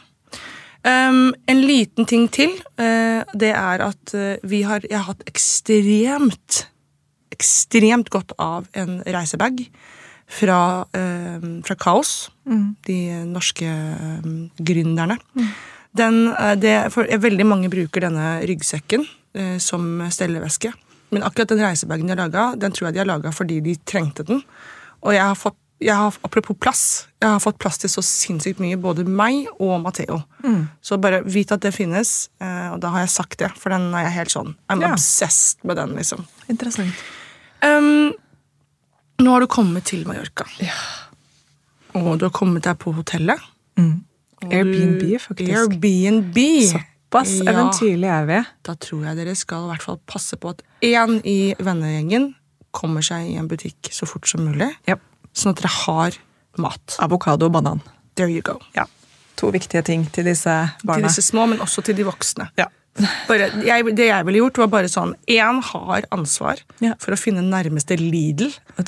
um, En liten ting til uh, det er at uh, vi har, jeg har hatt ekstremt ekstremt godt av en reisebag fra, eh, fra Kaos, mm. de norske eh, gründerne. Mm. Den, det, for veldig mange bruker denne ryggsekken eh, som stelleveske. Men akkurat den reisebagen de har laget, den tror jeg de har laget fordi de trengte den. Og jeg har fått, jeg har, apropos plass, jeg har fått plass til så sinnssykt mye, både meg og Matteo. Mm. Så bare vite at det finnes, eh, og da har jeg sagt det, for den er jeg helt sånn, I'm ja. Obsessed med den, liksom. Interessant. Um, Nå har du kommet til Mallorca. Ja. Og du har kommet der på hotellet. Mm. Airbnb, faktisk. Airbnb. Såpass ja. Eventyrlig er vi. Da tror jeg dere skal i hvert fall passe på at en i vennegjengen kommer seg i en butikk så fort som mulig. Yep. Sånn at dere har mat. Avokado og banan. There you go. Ja. To viktige ting til disse barna. Til disse små, men også til de voksne. Ja. Bare, jeg, det jeg ville gjort var bare sånn en har ansvar ja. For å finne nærmeste Lidl Vet du?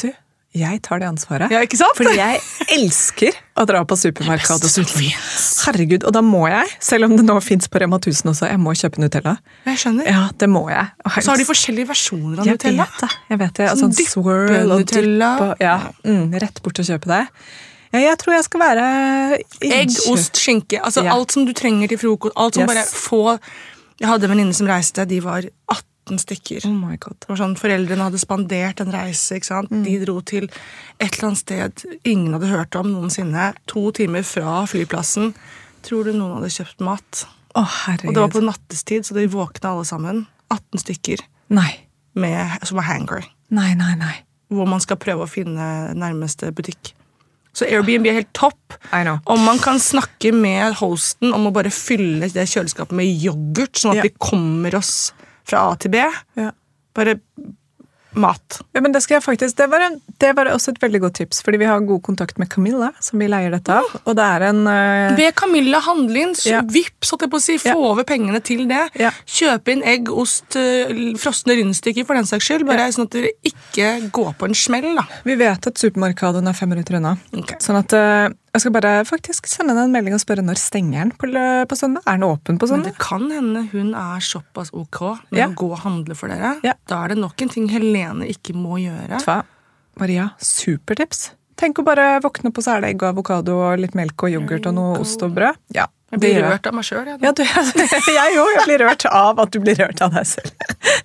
Jeg tar det ansvaret. Ja, ikke sant? Fordi jeg elsker å dra på supermarked og utlandet. Herregud, og da må jeg, selv om det nå finnes på Rema tusen også, jeg må kjøpe Nutella. Jeg skjønner. Ja, det må jeg. Og Så har de forskjellige versjoner av jeg Nutella. vet det. Jeg vet det. Sånn Altså, dyppe swirl og Nutella. dyppe. Ja, mm, rett bort og kjøpe det. Ja, jeg tror jeg skal være Egg, innkjøp. ost, skinke. Altså Ja. alt som du trenger til frokost. Alt som Yes. bare få... Jeg hadde en venninne som reiste, de var atten stykker. Oh my god. Det var sånn, Foreldrene hadde spandert en reise, ikke sant? Mm. De dro til et eller annet sted ingen hadde hørt om noensinne. To timer fra flyplassen. Tror du noen hadde kjøpt mat? Å, herregud. Og det var på nattestid, så de våkna alle sammen. atten stykker Nei, med, som var hangry. nei, nei, nei. Hvor man skal prøve å finne nærmeste butikk. Så Airbnb er helt topp. I know. Om man kan snakke med hosten om å bare fylle det kjøleskapet med yoghurt, sånn at Ja. vi kommer oss fra A til B. Ja. Bare mat. Ja, men det skal jeg faktisk, det var, en, det var også et veldig godt tips, fordi vi har god kontakt med Camilla, som vi leier dette av, og det er en... eh, Be Camilla handle inn, s- Ja. vips, holdt jeg på å si, få Ja. over pengene til det. Ja. Kjøpe inn egg, ost, eh, frosne rundstykker for den saks skyld, bare sånn at dere ikke går på en smell, da. vi vet at supermarkedet er fem minutter unna. Ok. Sånn at eh, jeg skal bare faktisk sende henne en melding og spørre når stenger den på, lø- på søndag. Er den åpen på Men søndag? det kan hende hun er såpass ok med Ja. å gå og handle for dere. Ja. Da er det nok en ting Helene ikke må gjøre. Vet du hva? Maria, supertips. Tenk å bare våkne opp, og så er det egg og avokado og litt melk og yoghurt og noe ost og brød. Ja, Jeg det blir gjør jeg. rørt av meg sjøl. Ja, du, jeg òg. Jeg blir rørt av at du blir rørt av deg selv.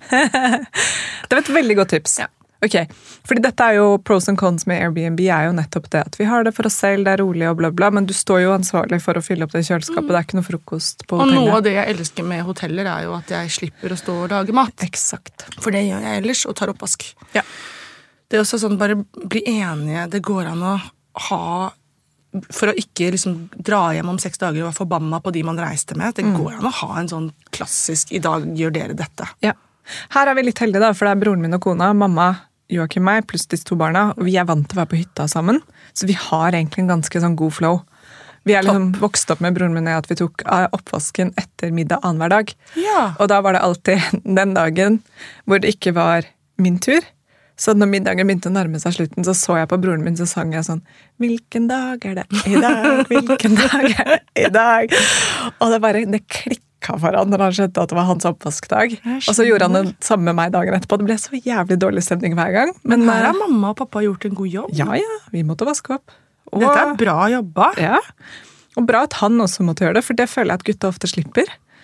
Det var et veldig godt tips. Ja. Ok, fordi dette er jo pros and cons med Airbnb er jo nettopp det at vi har det for oss selv, det er rolig og bla bla, men du står jo ansvarlig for å fylle opp det kjøleskapet, det er ikke noe frokost på Og noe hotellet. av det jeg elsker med hoteller, er jo at jeg slipper å stå og lage mat. Eksakt. For det gjør jeg ellers, og tar oppvask. Ja. Det er også sånn, bare bli enige. Det går an å ha For å ikke liksom dra hjem om seks dager og være forbanna på de man reiste med. Det går an å ha en sånn klassisk 'i dag gjør dere dette'. Ja. Her er vi litt heldige, da, for det er broren min og kona, mamma, Joakim og meg, pluss disse to barna, og vi er vant til å være på hytta sammen, så vi har egentlig en ganske sånn god flow. Vi er liksom vokst opp med broren min og at vi tok eh, oppvasken etter middag annenhver dag. Ja. Og da var det alltid den dagen hvor det ikke var min tur. Så når middagen begynte å nærme seg slutten, så så jeg på broren min, så sang jeg sånn Hvilken dag er det i dag? Hvilken dag er det i dag? Og det bare, det klikka for han når han skjønte at det var hans oppvaskdag. Og så gjorde han det samme med meg dagen etterpå. Det ble så jævlig dårlig stemning hver gang. Men Men her har eh, mamma og pappa gjort en god jobb. ja, ja, vi måtte vaske opp. Og, Dette er bra jobba. Ja. Og bra at han også måtte gjøre det, for det føler jeg at gutta ofte slipper.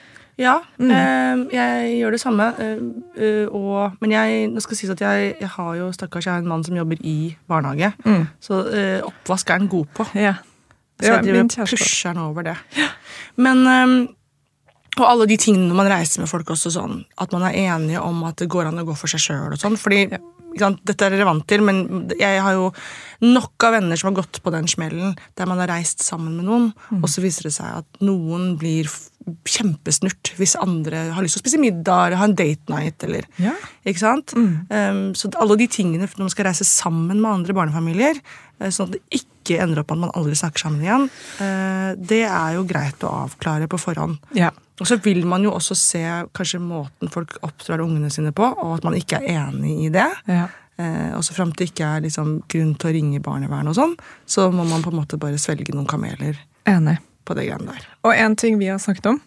Ja, eh, jeg gjør det samme. Eh, eh, og, men jeg, nå skal det sies at jeg, jeg har jo stakkars jeg er en mann som jobber i barnehage. Mm. Så eh, oppvask er han god på. Ja. Så jeg driver min og kjæreste. pusher han over det. Men, um, og alle de tingene når man reiser med folk også sånn, at man er enige om at det går an å gå for seg selv og sånn, fordi ikke sant, dette er relevant til, men jeg har jo nok av venner som har gått på den smellen, der man har reist sammen med noen, og så viser det seg at noen blir f- kjempesnurt hvis andre har lyst til å spise middag, eller ha en date night, eller, Ja. ikke sant? Um, så alle de tingene når man skal reise sammen med andre barnefamilier, eh, sånn at det ikke ender opp med at man aldri snakker sammen igjen, eh, det er jo greit å avklare på forhånd. Ja. Og så vil man jo også se kanskje måten folk oppdrar ungene sine på, og at man ikke er enig i det. Ja. Eh, og så frem til det ikke er liksom grunn til å ringe barnevern og sånn, så må man på en måte bare svelge noen kameler Enig. på det greiene der. Og en ting vi har snakket om,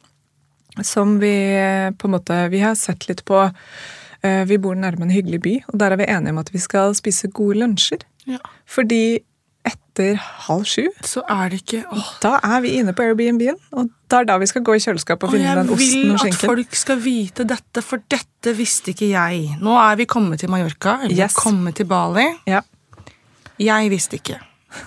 som vi på en måte, vi har sett litt på, eh, vi bor nærme en hyggelig by, og der er vi enige om at vi skal spise gode lunsjer. Ja. Fordi etter halv sju, Så er det ikke åh, da er vi inne på Airbnb-en, og da er da vi skal gå i kjøleskapet og Og finne jeg den osten vil og at skinken. folk skal vite dette, for dette visste ikke jeg. Nå er vi kommet til Mallorca, eller Yes. kommet til Bali. Ja. Jeg visste ikke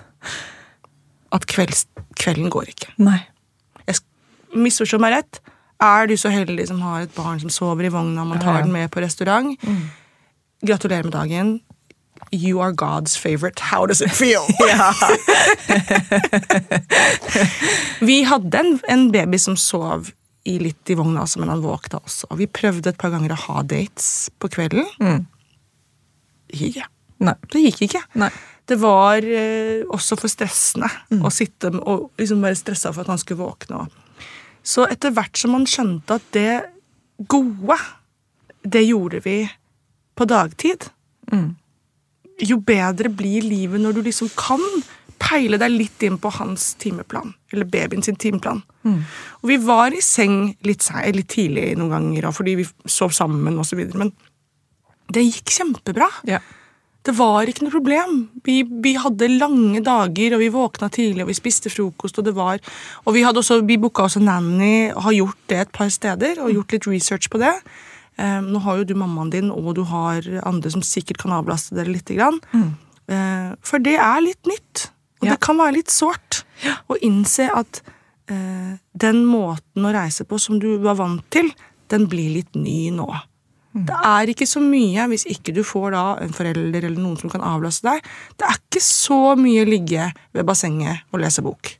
at kvelds, kvelden går ikke. Nei. Jeg sk- misforstå meg rett. Er du så heldig som har et barn som sover i vogna, man tar Ja, ja. den med på restaurant? Gratulerer med dagen. You are God's favorite. How does it feel? Vi hadde en, en baby som sov i litt i vogna, altså, men han våkna også. Og vi prøvde et par ganger å ha dates på kvelden. Mm. Det gikk ikke. Nei. Det gikk ikke. Nei. Det var eh, også for stressende å sitte og liksom være stressa for at han skulle våkne. Så etter hvert som man skjønte at det gode, det gjorde vi på dagtid. Mm. jo bedre blir livet når du liksom kan peile deg litt inn på hans timeplan, eller babyen sin timeplan. Mm. Og vi var i seng litt, litt tidlig noen ganger, fordi vi sov sammen og så videre, men det gikk kjempebra. Ja. Det var ikke noe problem. Vi, vi hadde lange dager, og vi våkna tidlig, og vi spiste frokost, og det var, og vi hadde også, vi boka også nanny, og har gjort det et par steder, og gjort litt research på det. Um, nå har jo du mammaen din, og du har andre som sikkert kan avlaste dere litt grann. Mm. Uh, for det er litt nytt. Og ja. Det kan være litt sårt ja. Å innse at eh, den måten å reise på som du var vant til, den blir litt ny nå. Mm. Det er ikke så mye hvis ikke du får da en forelder eller noen som kan avlaste deg. Det er ikke så mye ligge ved bassenget og lese bok.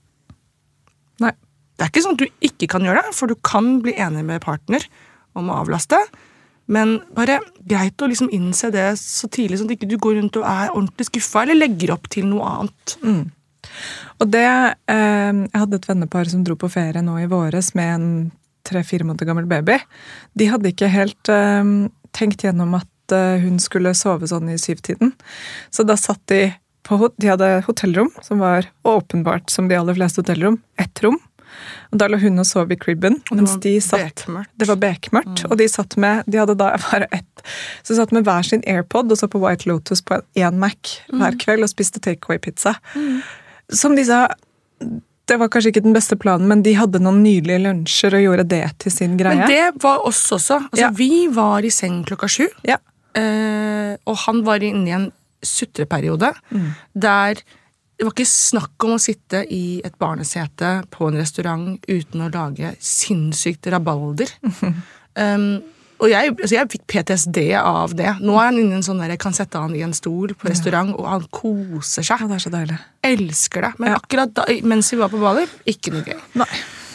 Nei. Det er ikke sånn at du ikke kan gjøre det, for du kan bli enig med partner om å avlaste. Men bare greit å liksom innse det så tidlig, sånn at ikke du går rundt og er ordentlig skuffa, eller legger opp til noe annet. Mm. Og det, eh, jeg hadde et vennepar som dro på ferie nå i våres med en tre-fire måneder gammel baby. De hadde ikke helt eh, tenkt gjennom at eh, hun skulle sove sånn i syvtiden. Så da satt de på, de hadde hotellrom, som var åpenbart som de aller fleste hotellrom, ett rom. Og da lå hun og sov i cribben, mens de satt, det var bekmørkt, mm. og de satt med, de hadde da bare ett, så satt med hver sin AirPod, og så på White Lotus på en Mac hver kveld, og spiste takeaway-pizza. Mm. Som de sa, det var kanskje ikke den beste planen, men de hadde noen nydelige lunsjer og gjorde det til sin greie. Men det var oss også. Altså, ja. Vi var i seng klokka sju, ja. eh, og han var inne i en sutreperiode, mm. der det var ikke snakk om å sitte i et barnesete på en restaurant uten å lage sinnssykt rabalder. Mm-hmm. Um, og jeg, altså jeg fikk P T S D av det. Nå er han inne i en sånn der, jeg kan sette han i en stol på restaurant, og han koser seg. Ja, det er så deilig. Elsker det. Men ja. Akkurat da, mens vi var på Bali, ikke noe gøy. Nei.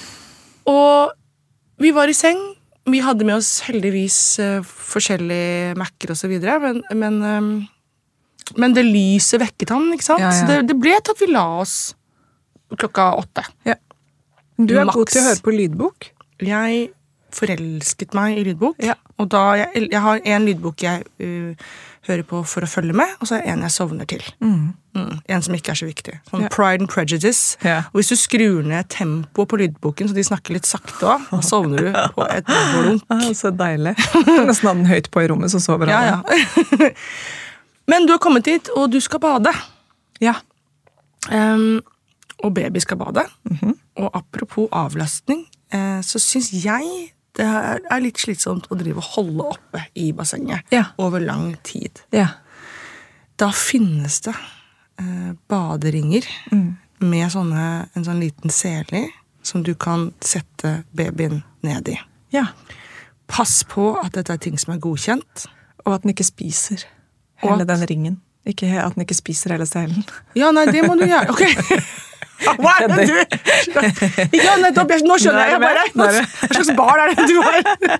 Og vi var i seng. Vi hadde med oss heldigvis uh, forskjellige Mac-er og så videre, men... men um, Men det lyset vekket han, ikke sant? Ja, ja. Så det, det ble til at vi la oss klokka åtte. Ja. Du er Max. God til å høre på lydbok. Jeg forelsket meg i lydbok. Ja. Og da, jeg, jeg har en lydbok jeg uh, hører på for å følge med, og så er en jeg sovner til. Mm. Mm, en som ikke er så viktig. Sånn ja. Pride and Prejudice. Ja. Og hvis du skrur ned tempo på lydboken, så de snakker litt sakte også, da sovner du på et blunk. Ah, så deilig. Nesten hadde den høyt på i rommet, så sover han. Ja, ja. Men du har kommet hit, og du skal bade. Ja. Um, og baby skal bade. Mm-hmm. Og apropos avlastning, eh, så synes jeg det er litt slitsomt å drive og holde oppe i bassenget ja. Over lang tid. Ja. Da finnes det eh, baderinger mm. med sånne, en sånn liten sele som du kan sette babyen ned i. Ja. Pass på at dette er ting som er godkjent. Og at den ikke spiser. Hele den ringen. Ikke at den ikke spiser hele selen. Ja, nei, det må du gjøre. Ok. Hva er det du? Ja, nettopp. Nå skjønner jeg bare. Hva slags barn er det du har?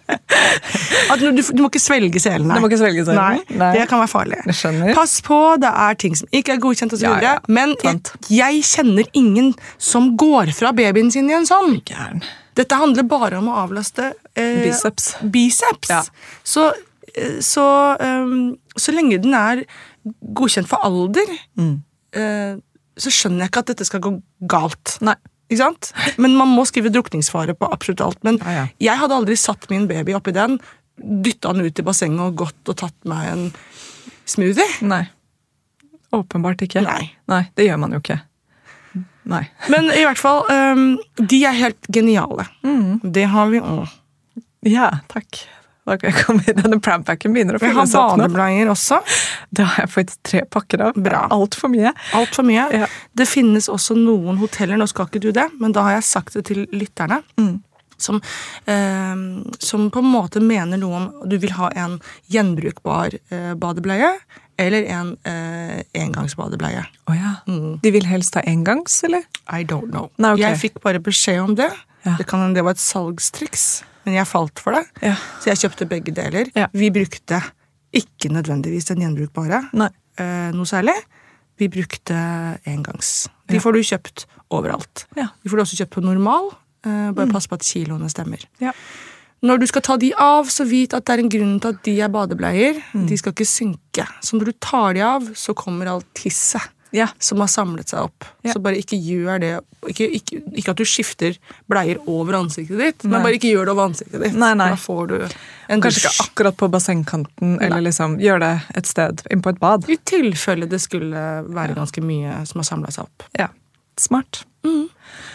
At du, du må ikke svelge selen. Du må ikke svelge selen. Nei, nei. Det kan være farlig. Jeg skjønner. Pass på, det er ting som ikke er godkjent og så videre. Ja, ja. Men jeg, jeg kjenner ingen som går fra babyen sin i en sånn. Gæren. Dette handler bare om å avlaste eh, biceps. Biceps. Ja. Så Så, um, så lenge den er godkjent for alder, mm. uh, så skjønner jeg ikke at dette skal gå galt. Nei. Ikke sant? Men man må skrive drukningsfare på absolutt alt. Men ja, ja. Jeg hadde aldri satt min baby oppi den, dyttet han ut i bassenget og gått og tatt meg en smoothie. Nei. Åpenbart ikke. Nei. Nei, det gjør man jo ikke. Nei. Men i hvert fall, um, de er helt geniale. Mm. Det har vi også. Ja, takk. Da kan jeg komme i denne prampacken begynner å fylle seg opp nå. Vi har badebleier også. Det har jeg faktisk tre pakker av. Bra. Alt for mye. Alt for mye. Ja. Det finnes også noen hoteller, nå skal ikke du det, men da har jeg sagt det til lytterne, mm. som, eh, som på en måte mener noe om du vil ha en gjenbrukbar eh, badebleie, eller en eh, engangsbadebleie. Oh, ja. mm. De vil helst ha engangs, eller? I don't know. Nei, okay. Jeg fikk bare beskjed om det. Ja. Det, kan, det var et salgstriks. Men jeg falt for det, ja. Så jeg kjøpte begge deler. Ja. Vi brukte ikke nødvendigvis den gjenbrukbare, eh, noe særlig. Vi brukte engangs. De ja. Får du kjøpt overalt. Ja. De får du også kjøpt på normal, eh, bare mm. pass på at kiloene stemmer. Ja. Når du skal ta de av, så vit at det er en grunn til at de er badebleier. Mm. De skal ikke synke. Så når du tar de av, så kommer alt tisset ja. Som har samlet seg opp. Ja. Så bare ikke gjør det. Ikke, ikke, ikke at du skifter bleier over ansiktet ditt, nei. Men bare ikke gjør det over ansiktet ditt. Nei, nei. Da får du en Kanskje dusj. Ikke akkurat på bassengkanten, nei. Eller liksom gjør det et sted inn på et bad. I tilfelle det skulle være ganske mye som har samlet seg opp. Ja, smart. Mm.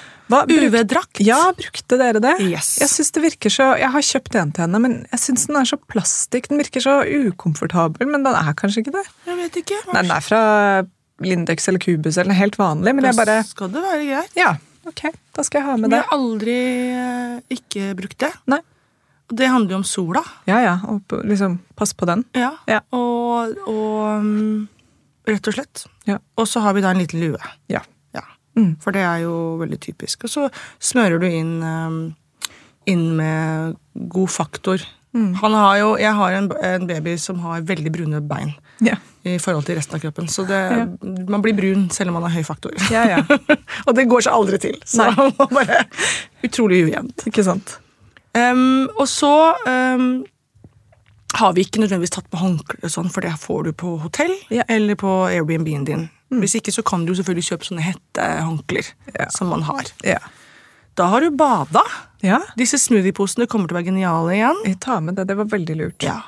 U V-drakt? Ja, brukte dere det? Yes. Jeg synes det virker så, jeg har kjøpt en til henne, men jeg synes den er så plastikk, den virker så ukomfortabel, men den er kanskje ikke det. Jeg vet ikke. Nei, den er fra Lindex eller Cubus eller helt vanlig, men da jeg bare... skal det være greit. Ja, ok, da skal jeg ha med det. Jeg har aldri uh, ikke brukt det. Nei. Og det handler jo om sola. Ja, ja, og liksom pass på den. Ja, ja. Og, og um, rett og slett. Ja. Og så har vi da en liten lue. Ja. Ja. Mm. For det er jo veldig typisk. Og så smører du inn, um, inn med god faktor. Mm. Han har jo, jeg har en, en baby som har veldig brune bein ja. I forhold til resten av kroppen. Så det, ja. Man blir brun selv om man har høy faktor. Ja, ja. Og det går seg aldri til. Så man må bare utrolig ujevnt. Ikke sant? Um, og så um, har vi ikke nødvendigvis tatt på håndklær og sånn, for det får du på hotell ja. Eller på Airbnb-en din. Mm. Hvis ikke så kan du selvfølgelig kjøpe sånne hettehåndklær ja. Som man har. Ja. Da har du bada. Ja. Disse smoothieposene kommer til å være geniale igjen. Jeg tar med det, det var veldig lurt. Ja.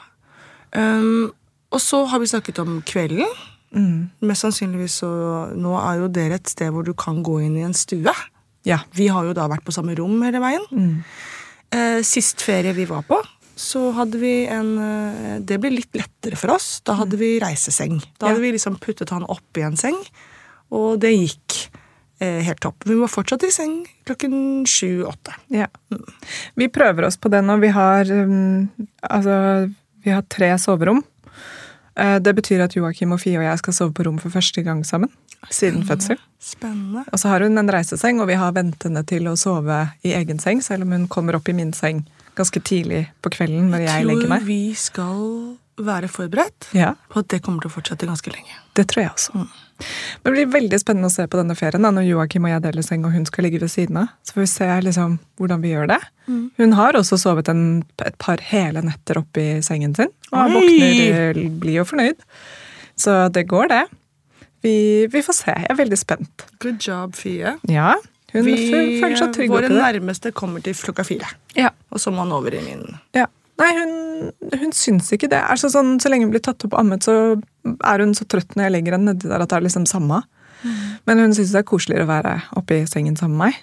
Um, og så har vi snakket om kvelden. Mm. Mest sannsynligvis så, nå er jo dere et sted hvor du kan gå inn I en stue. Ja. Vi har jo da vært på samme rom hele veien. Mm. Uh, sist ferie vi var på, så hadde vi en, uh, det ble litt lettere for oss. Da hadde vi reiseseng. Da hadde ja. Vi liksom puttet han opp I en seng, og det gikk. Helt topp. Vi var fortsatt I seng klokken sju åtte. Ja. Mm. Vi prøver oss på det nå. Vi har, um, altså, vi har tre soverom. Uh, det betyr at Joachim og Fie og jeg skal sove på rom for første gang sammen. Siden fødsel. Spennende. Og så har hun en reiseseng, og vi har ventende til å sove I egen seng, selv om hun kommer opp I min seng ganske tidlig på kvelden når jeg, jeg legger meg. Jeg tror vi skal være forberedt ja. På at det kommer til å fortsette ganske lenge. Det tror jeg også. Mm. Men det blir veldig spennende å se på denne ferien da, når Joachim og jeg deler seng og hun skal ligge ved siden av. Så får vi se liksom, hvordan vi gjør det. Mm. Hun har også sovet en, et par hele netter oppe I sengen sin. Og våkner, blir jo fornøyd. Så det går det. Vi, vi får se. Jeg er veldig spent. Good job, Fie. Ja, hun vi, føler seg trygg oppi det. Våre nærmeste kommer til klokka fire. Ja. Og så må han over I min... Ja. Nei, hun, hun syns ikke det. Altså, sånn, så lenge hun blir tatt opp og ammet, så er hun så trøtt når jeg legger henne nedi der at det er liksom samme. Mm. Men hun synes det er koseligere å være oppe I sengen sammen med meg.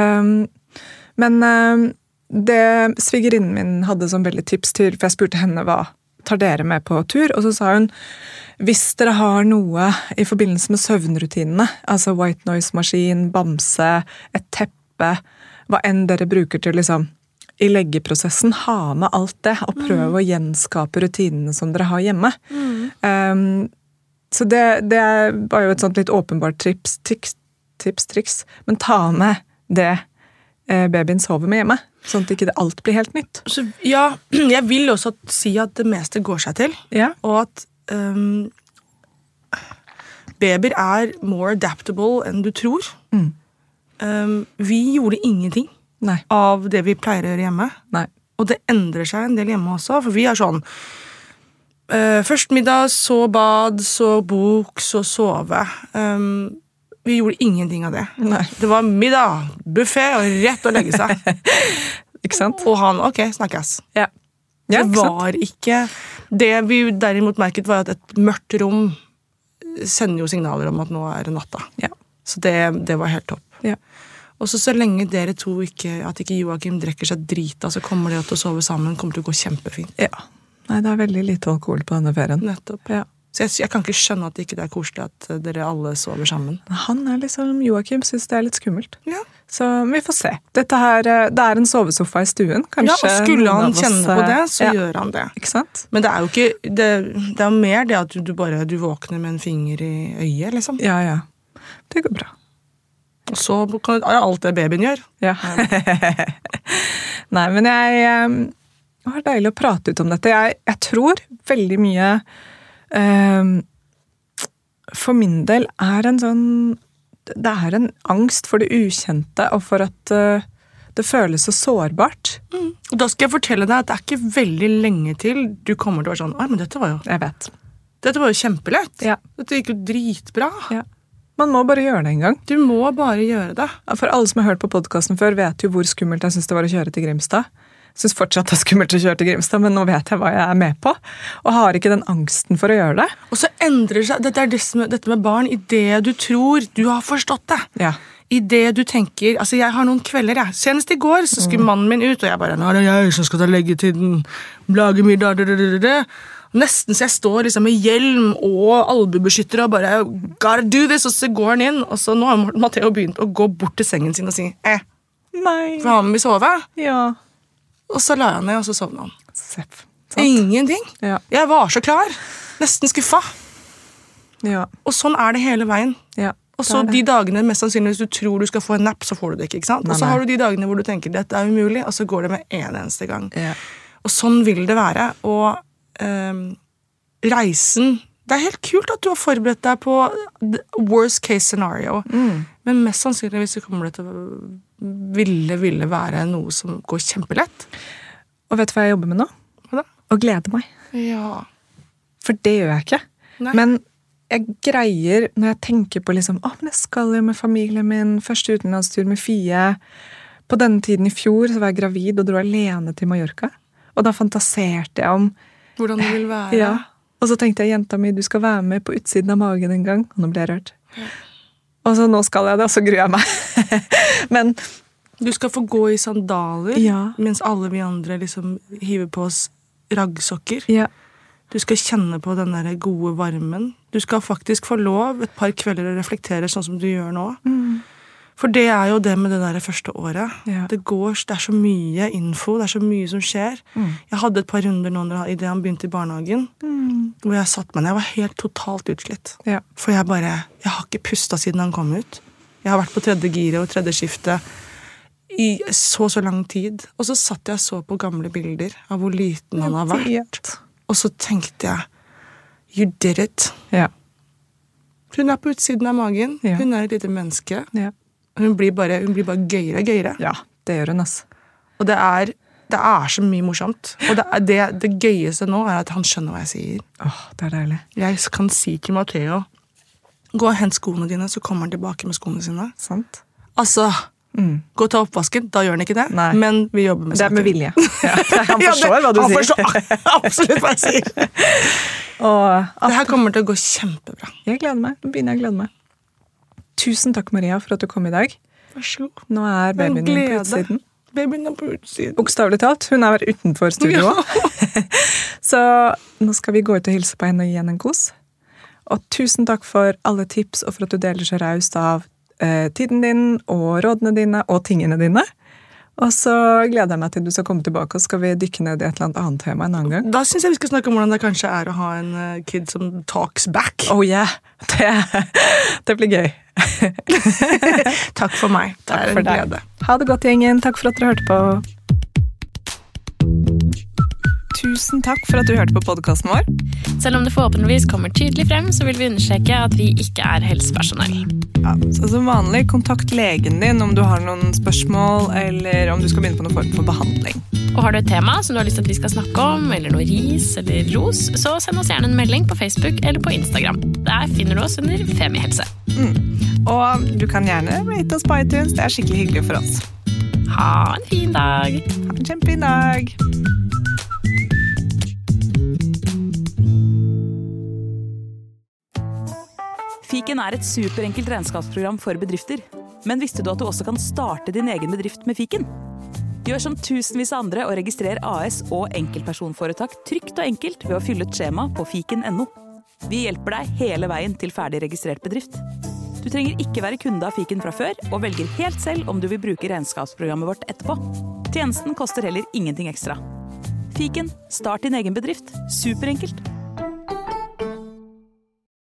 Um, men um, det svigerinnen min hadde som veldig tips til, for jeg spurte henne hva tar dere med på tur, og så sa hun, hvis dere har noe I forbindelse med søvnrutinene, altså white noise-maskin, bamse, et teppe, hva enn dere bruker til liksom I leggeprosessen, ha med alt det, og prøve mm. å gjenskape rutinene som dere har hjemme. Mm. Um, så det, det var jo et sånt litt åpenbart trips, tips, tips, triks, men ta med det eh, babyen sover med hjemme, sånn at ikke det alt blir helt nytt. Så, ja, jeg vil også si at det meste går seg til, ja. Og at um, babyer er more adaptable enn du tror. Mm. Um, vi gjorde ingenting. Nei. Av det vi pleier å gjøre hjemme. Nei. Og det endrer seg en del hjemme også, for vi er sånn uh, først middag, så bad, så bok, så sove. Um, vi gjorde ingenting av det. Nei. Det var middag, buffet og rett å legge seg. Ikke sant? Og han, ok, snakkes. Ja. Ja, det var ikke det vi derimot merket var at et mørkt rom sender jo signaler om at nå er det natta. Ja. Så det, det var helt topp. Ja. Og så så lenge dere to ikke, at ikke Joachim drekker seg drita, så kommer det til å sove sammen, kommer til å gå kjempefint. Ja. Nei, det er veldig lite alkohol på denne ferien. Nettopp. Ja. Så jeg, jeg kan ikke skjønne at det ikke er koselig at dere alle sover sammen. Han er liksom, Joachim synes det er litt skummelt. Ja. Så vi får se. Dette her, det er en sovesofa I stuen, kanskje. Ja, og skulle han oss, kjenne på det, så ja. gjør han det. Ikke sant? Men det er jo ikke, det, det er jo mer det at du, du bare, du våkner med en finger I øyet, liksom. Ja, ja. Det går bra. Og så kan det alt det babyen gjør. Ja. Nei, men jeg det var deilig å prate ut om dette. Jeg, jeg tror veldig mye um, for min del er en sånn det er en angst for det ukjente og for at uh, det føles så sårbart. Mm. Og da skal jeg fortelle deg at det er ikke veldig lenge til du kommer til å være sånn, «Oi, men dette var jo, Jeg vet. dette var jo kjempelett. Ja. Dette gikk jo dritbra. Ja. Man må bare gjøre det en gang. Du må bare gjøre det. For alle som har hørt på podcasten før, vet jo hvor skummelt jeg synes det var å kjøre til Grimstad. Jeg synes fortsatt det er skummelt å kjøre til Grimstad, men nå vet jeg hva jeg er med på. Og har ikke den angsten for å gjøre det. Og så endrer seg, dette er det som- dette med barn, i det du tror du har forstått det. Ja. I det du tenker, altså jeg har noen kvelder, jeg. Senest i går så skulle mannen min ut, og jeg bare, nå er det jeg som skal ta leggetiden, lage middag, da, da, da, da. Nesten så jeg står liksom med hjelm og albubeskytter og bare, gotta do this, og så går han inn, og så nå har Matteo begynt å gå bort til sengen sin og si, eh, Nei. for han vil sove. Ja. Og så la jeg ned, og så sovnet han. Seff. Sant? Ingenting. Ja. Jeg var så klar. Nesten skuffa. Ja. Og sånn er det hele veien. Ja. Og så Det er de det. dagene, mest sannsynlig, hvis du tror du skal få en napp, så får du det ikke, ikke sant? Nei, Og så nei. har du de dagene hvor du tenker, dette er umulig, og så går det med en eneste gang. Ja. Og sånn vil det være. Og ehm, reisen, det er helt kult at du har forberedt deg på the worst case scenario. Mm. Men mest sannsynligvis så kommer det til å ville, ville være noe som går kjempelett. Og vet du hva jeg jobber med nå? Hva da? Å glede meg. Ja. For det gjør jeg ikke. Nei. Men jeg greier, når jeg tenker på liksom, å, men jeg skal jo med familien min, første utenlandstur med Fie. På denne tiden i fjor så var jeg gravid og dro alene til Mallorca. Og da fantaserte jeg om, Hvordan det vil være. ja. Og så tenkte jeg, jenta mi, du skal være med på utsiden av magen en gang. Og nå ble jeg rørt. Og så nå skal jeg det, og så gruer jeg meg. Men Du skal få gå i sandaler, Ja. mens alle vi andre liksom hiver på oss raggsokker. ja, Du skal kjenne på den der gode varmen. Du skal faktisk få lov et par kvelder å reflektere sånn som du gjør nå. For det er jo det med det der første året. Ja. Det går, det er så mye info, det er så mye som skjer. Jeg hadde et par runder nå når- i det han begynte i barnehagen, hvor jeg satt meg ned. Jeg var helt totalt utslitt. ja. For jeg bare, jeg har ikke pustet siden han kom ut. Jeg har vært på tredje gire og tredje skifte i så så lang tid. Og så satt jeg og så på gamle bilder av hvor liten han har vært. Og så tenkte jeg, you did it. Ja. Hun er på utsiden av magen. Ja. Hun er et lite menneske. Ja. Hun blir bare, hun blir bare gøyere og gøyere. Ja, det gjør hun, altså. Og det er, det er så mye morsomt. Og det, er det, det gøyeste nå er at han skjønner hva jeg sier. Åh, det er deilig. Jeg kan si til Matteo, gå og hent skoene dine, så kommer han tilbake med skoene sine. Sant? Altså, gå og ta oppvasken. Da gjør han ikke det. Nei. Men vi jobber med Det er med saker. vilje. Ja, han Ja, forstår det- hva du han sier. forstår absolutt hva jeg sier. Og Det her kommer til å gå kjempebra. jeg gleder meg. Nå begynner jeg å glede meg. Tusen takk, Maria, for at du kom i dag. Vær så god. Nå er babyen En din på glede. utsiden. Babyen er på utsiden. Bokstavelig talt. Hun er utenfor studio Ja. også. Så nå skal vi gå ut og hilse på henne og gi henne en kos. Og tusen takk for alle tips, og for at du deler så raust av eh, tiden din, og rådene dine, og tingene dine. Og så gleder jeg meg til du skal komme tilbake, og skal vi dykke ned i et eller annet annet tema en annen gang. Da synes jeg vi skal snakke om hvordan det kanskje er å ha en eh, kid som talks back. Oh yeah! Det, det blir gøy. Takk for meg. Det Takk er for en deg. glede. Ha det godt, gjengen. Takk for at dere hørte på. Tusen takk for at du hørte på podcasten vår. Selv om det forhåpentligvis kommer tydelig frem, så vil vi understreke at vi ikke er helsepersonell. Ja, så som vanlig, kontakt legen din om du har noen spørsmål, eller om du skal begynne på noen form for behandling. Og har du et tema som du har lyst til at vi skal snakke om, eller noe ris eller ros, så send oss gjerne en melding på Facebook eller på Instagram. Der finner du oss under Femihelse. Mm. Og du kan gjerne rate oss på iTunes, det er skikkelig hyggelig for oss. Ha en fin dag! Ha en kjempefin dag! Fiken er et superenkelt regnskapsprogram for bedrifter. Men visste du at du også kan starte din egen bedrift med Fiken? Gjør som tusenvis av andre og registrer A S og enkeltpersonforetak trygt og enkelt ved å fylle et skjema på fiken punktum no. Vi hjelper deg hele veien til ferdig registrert bedrift. Du trenger ikke være kunde av Fiken fra før, og velger helt selv om du vil bruke regnskapsprogrammet vårt etterpå. Tjenesten koster heller ingenting ekstra. Fiken, start din egen bedrift. Superenkelt.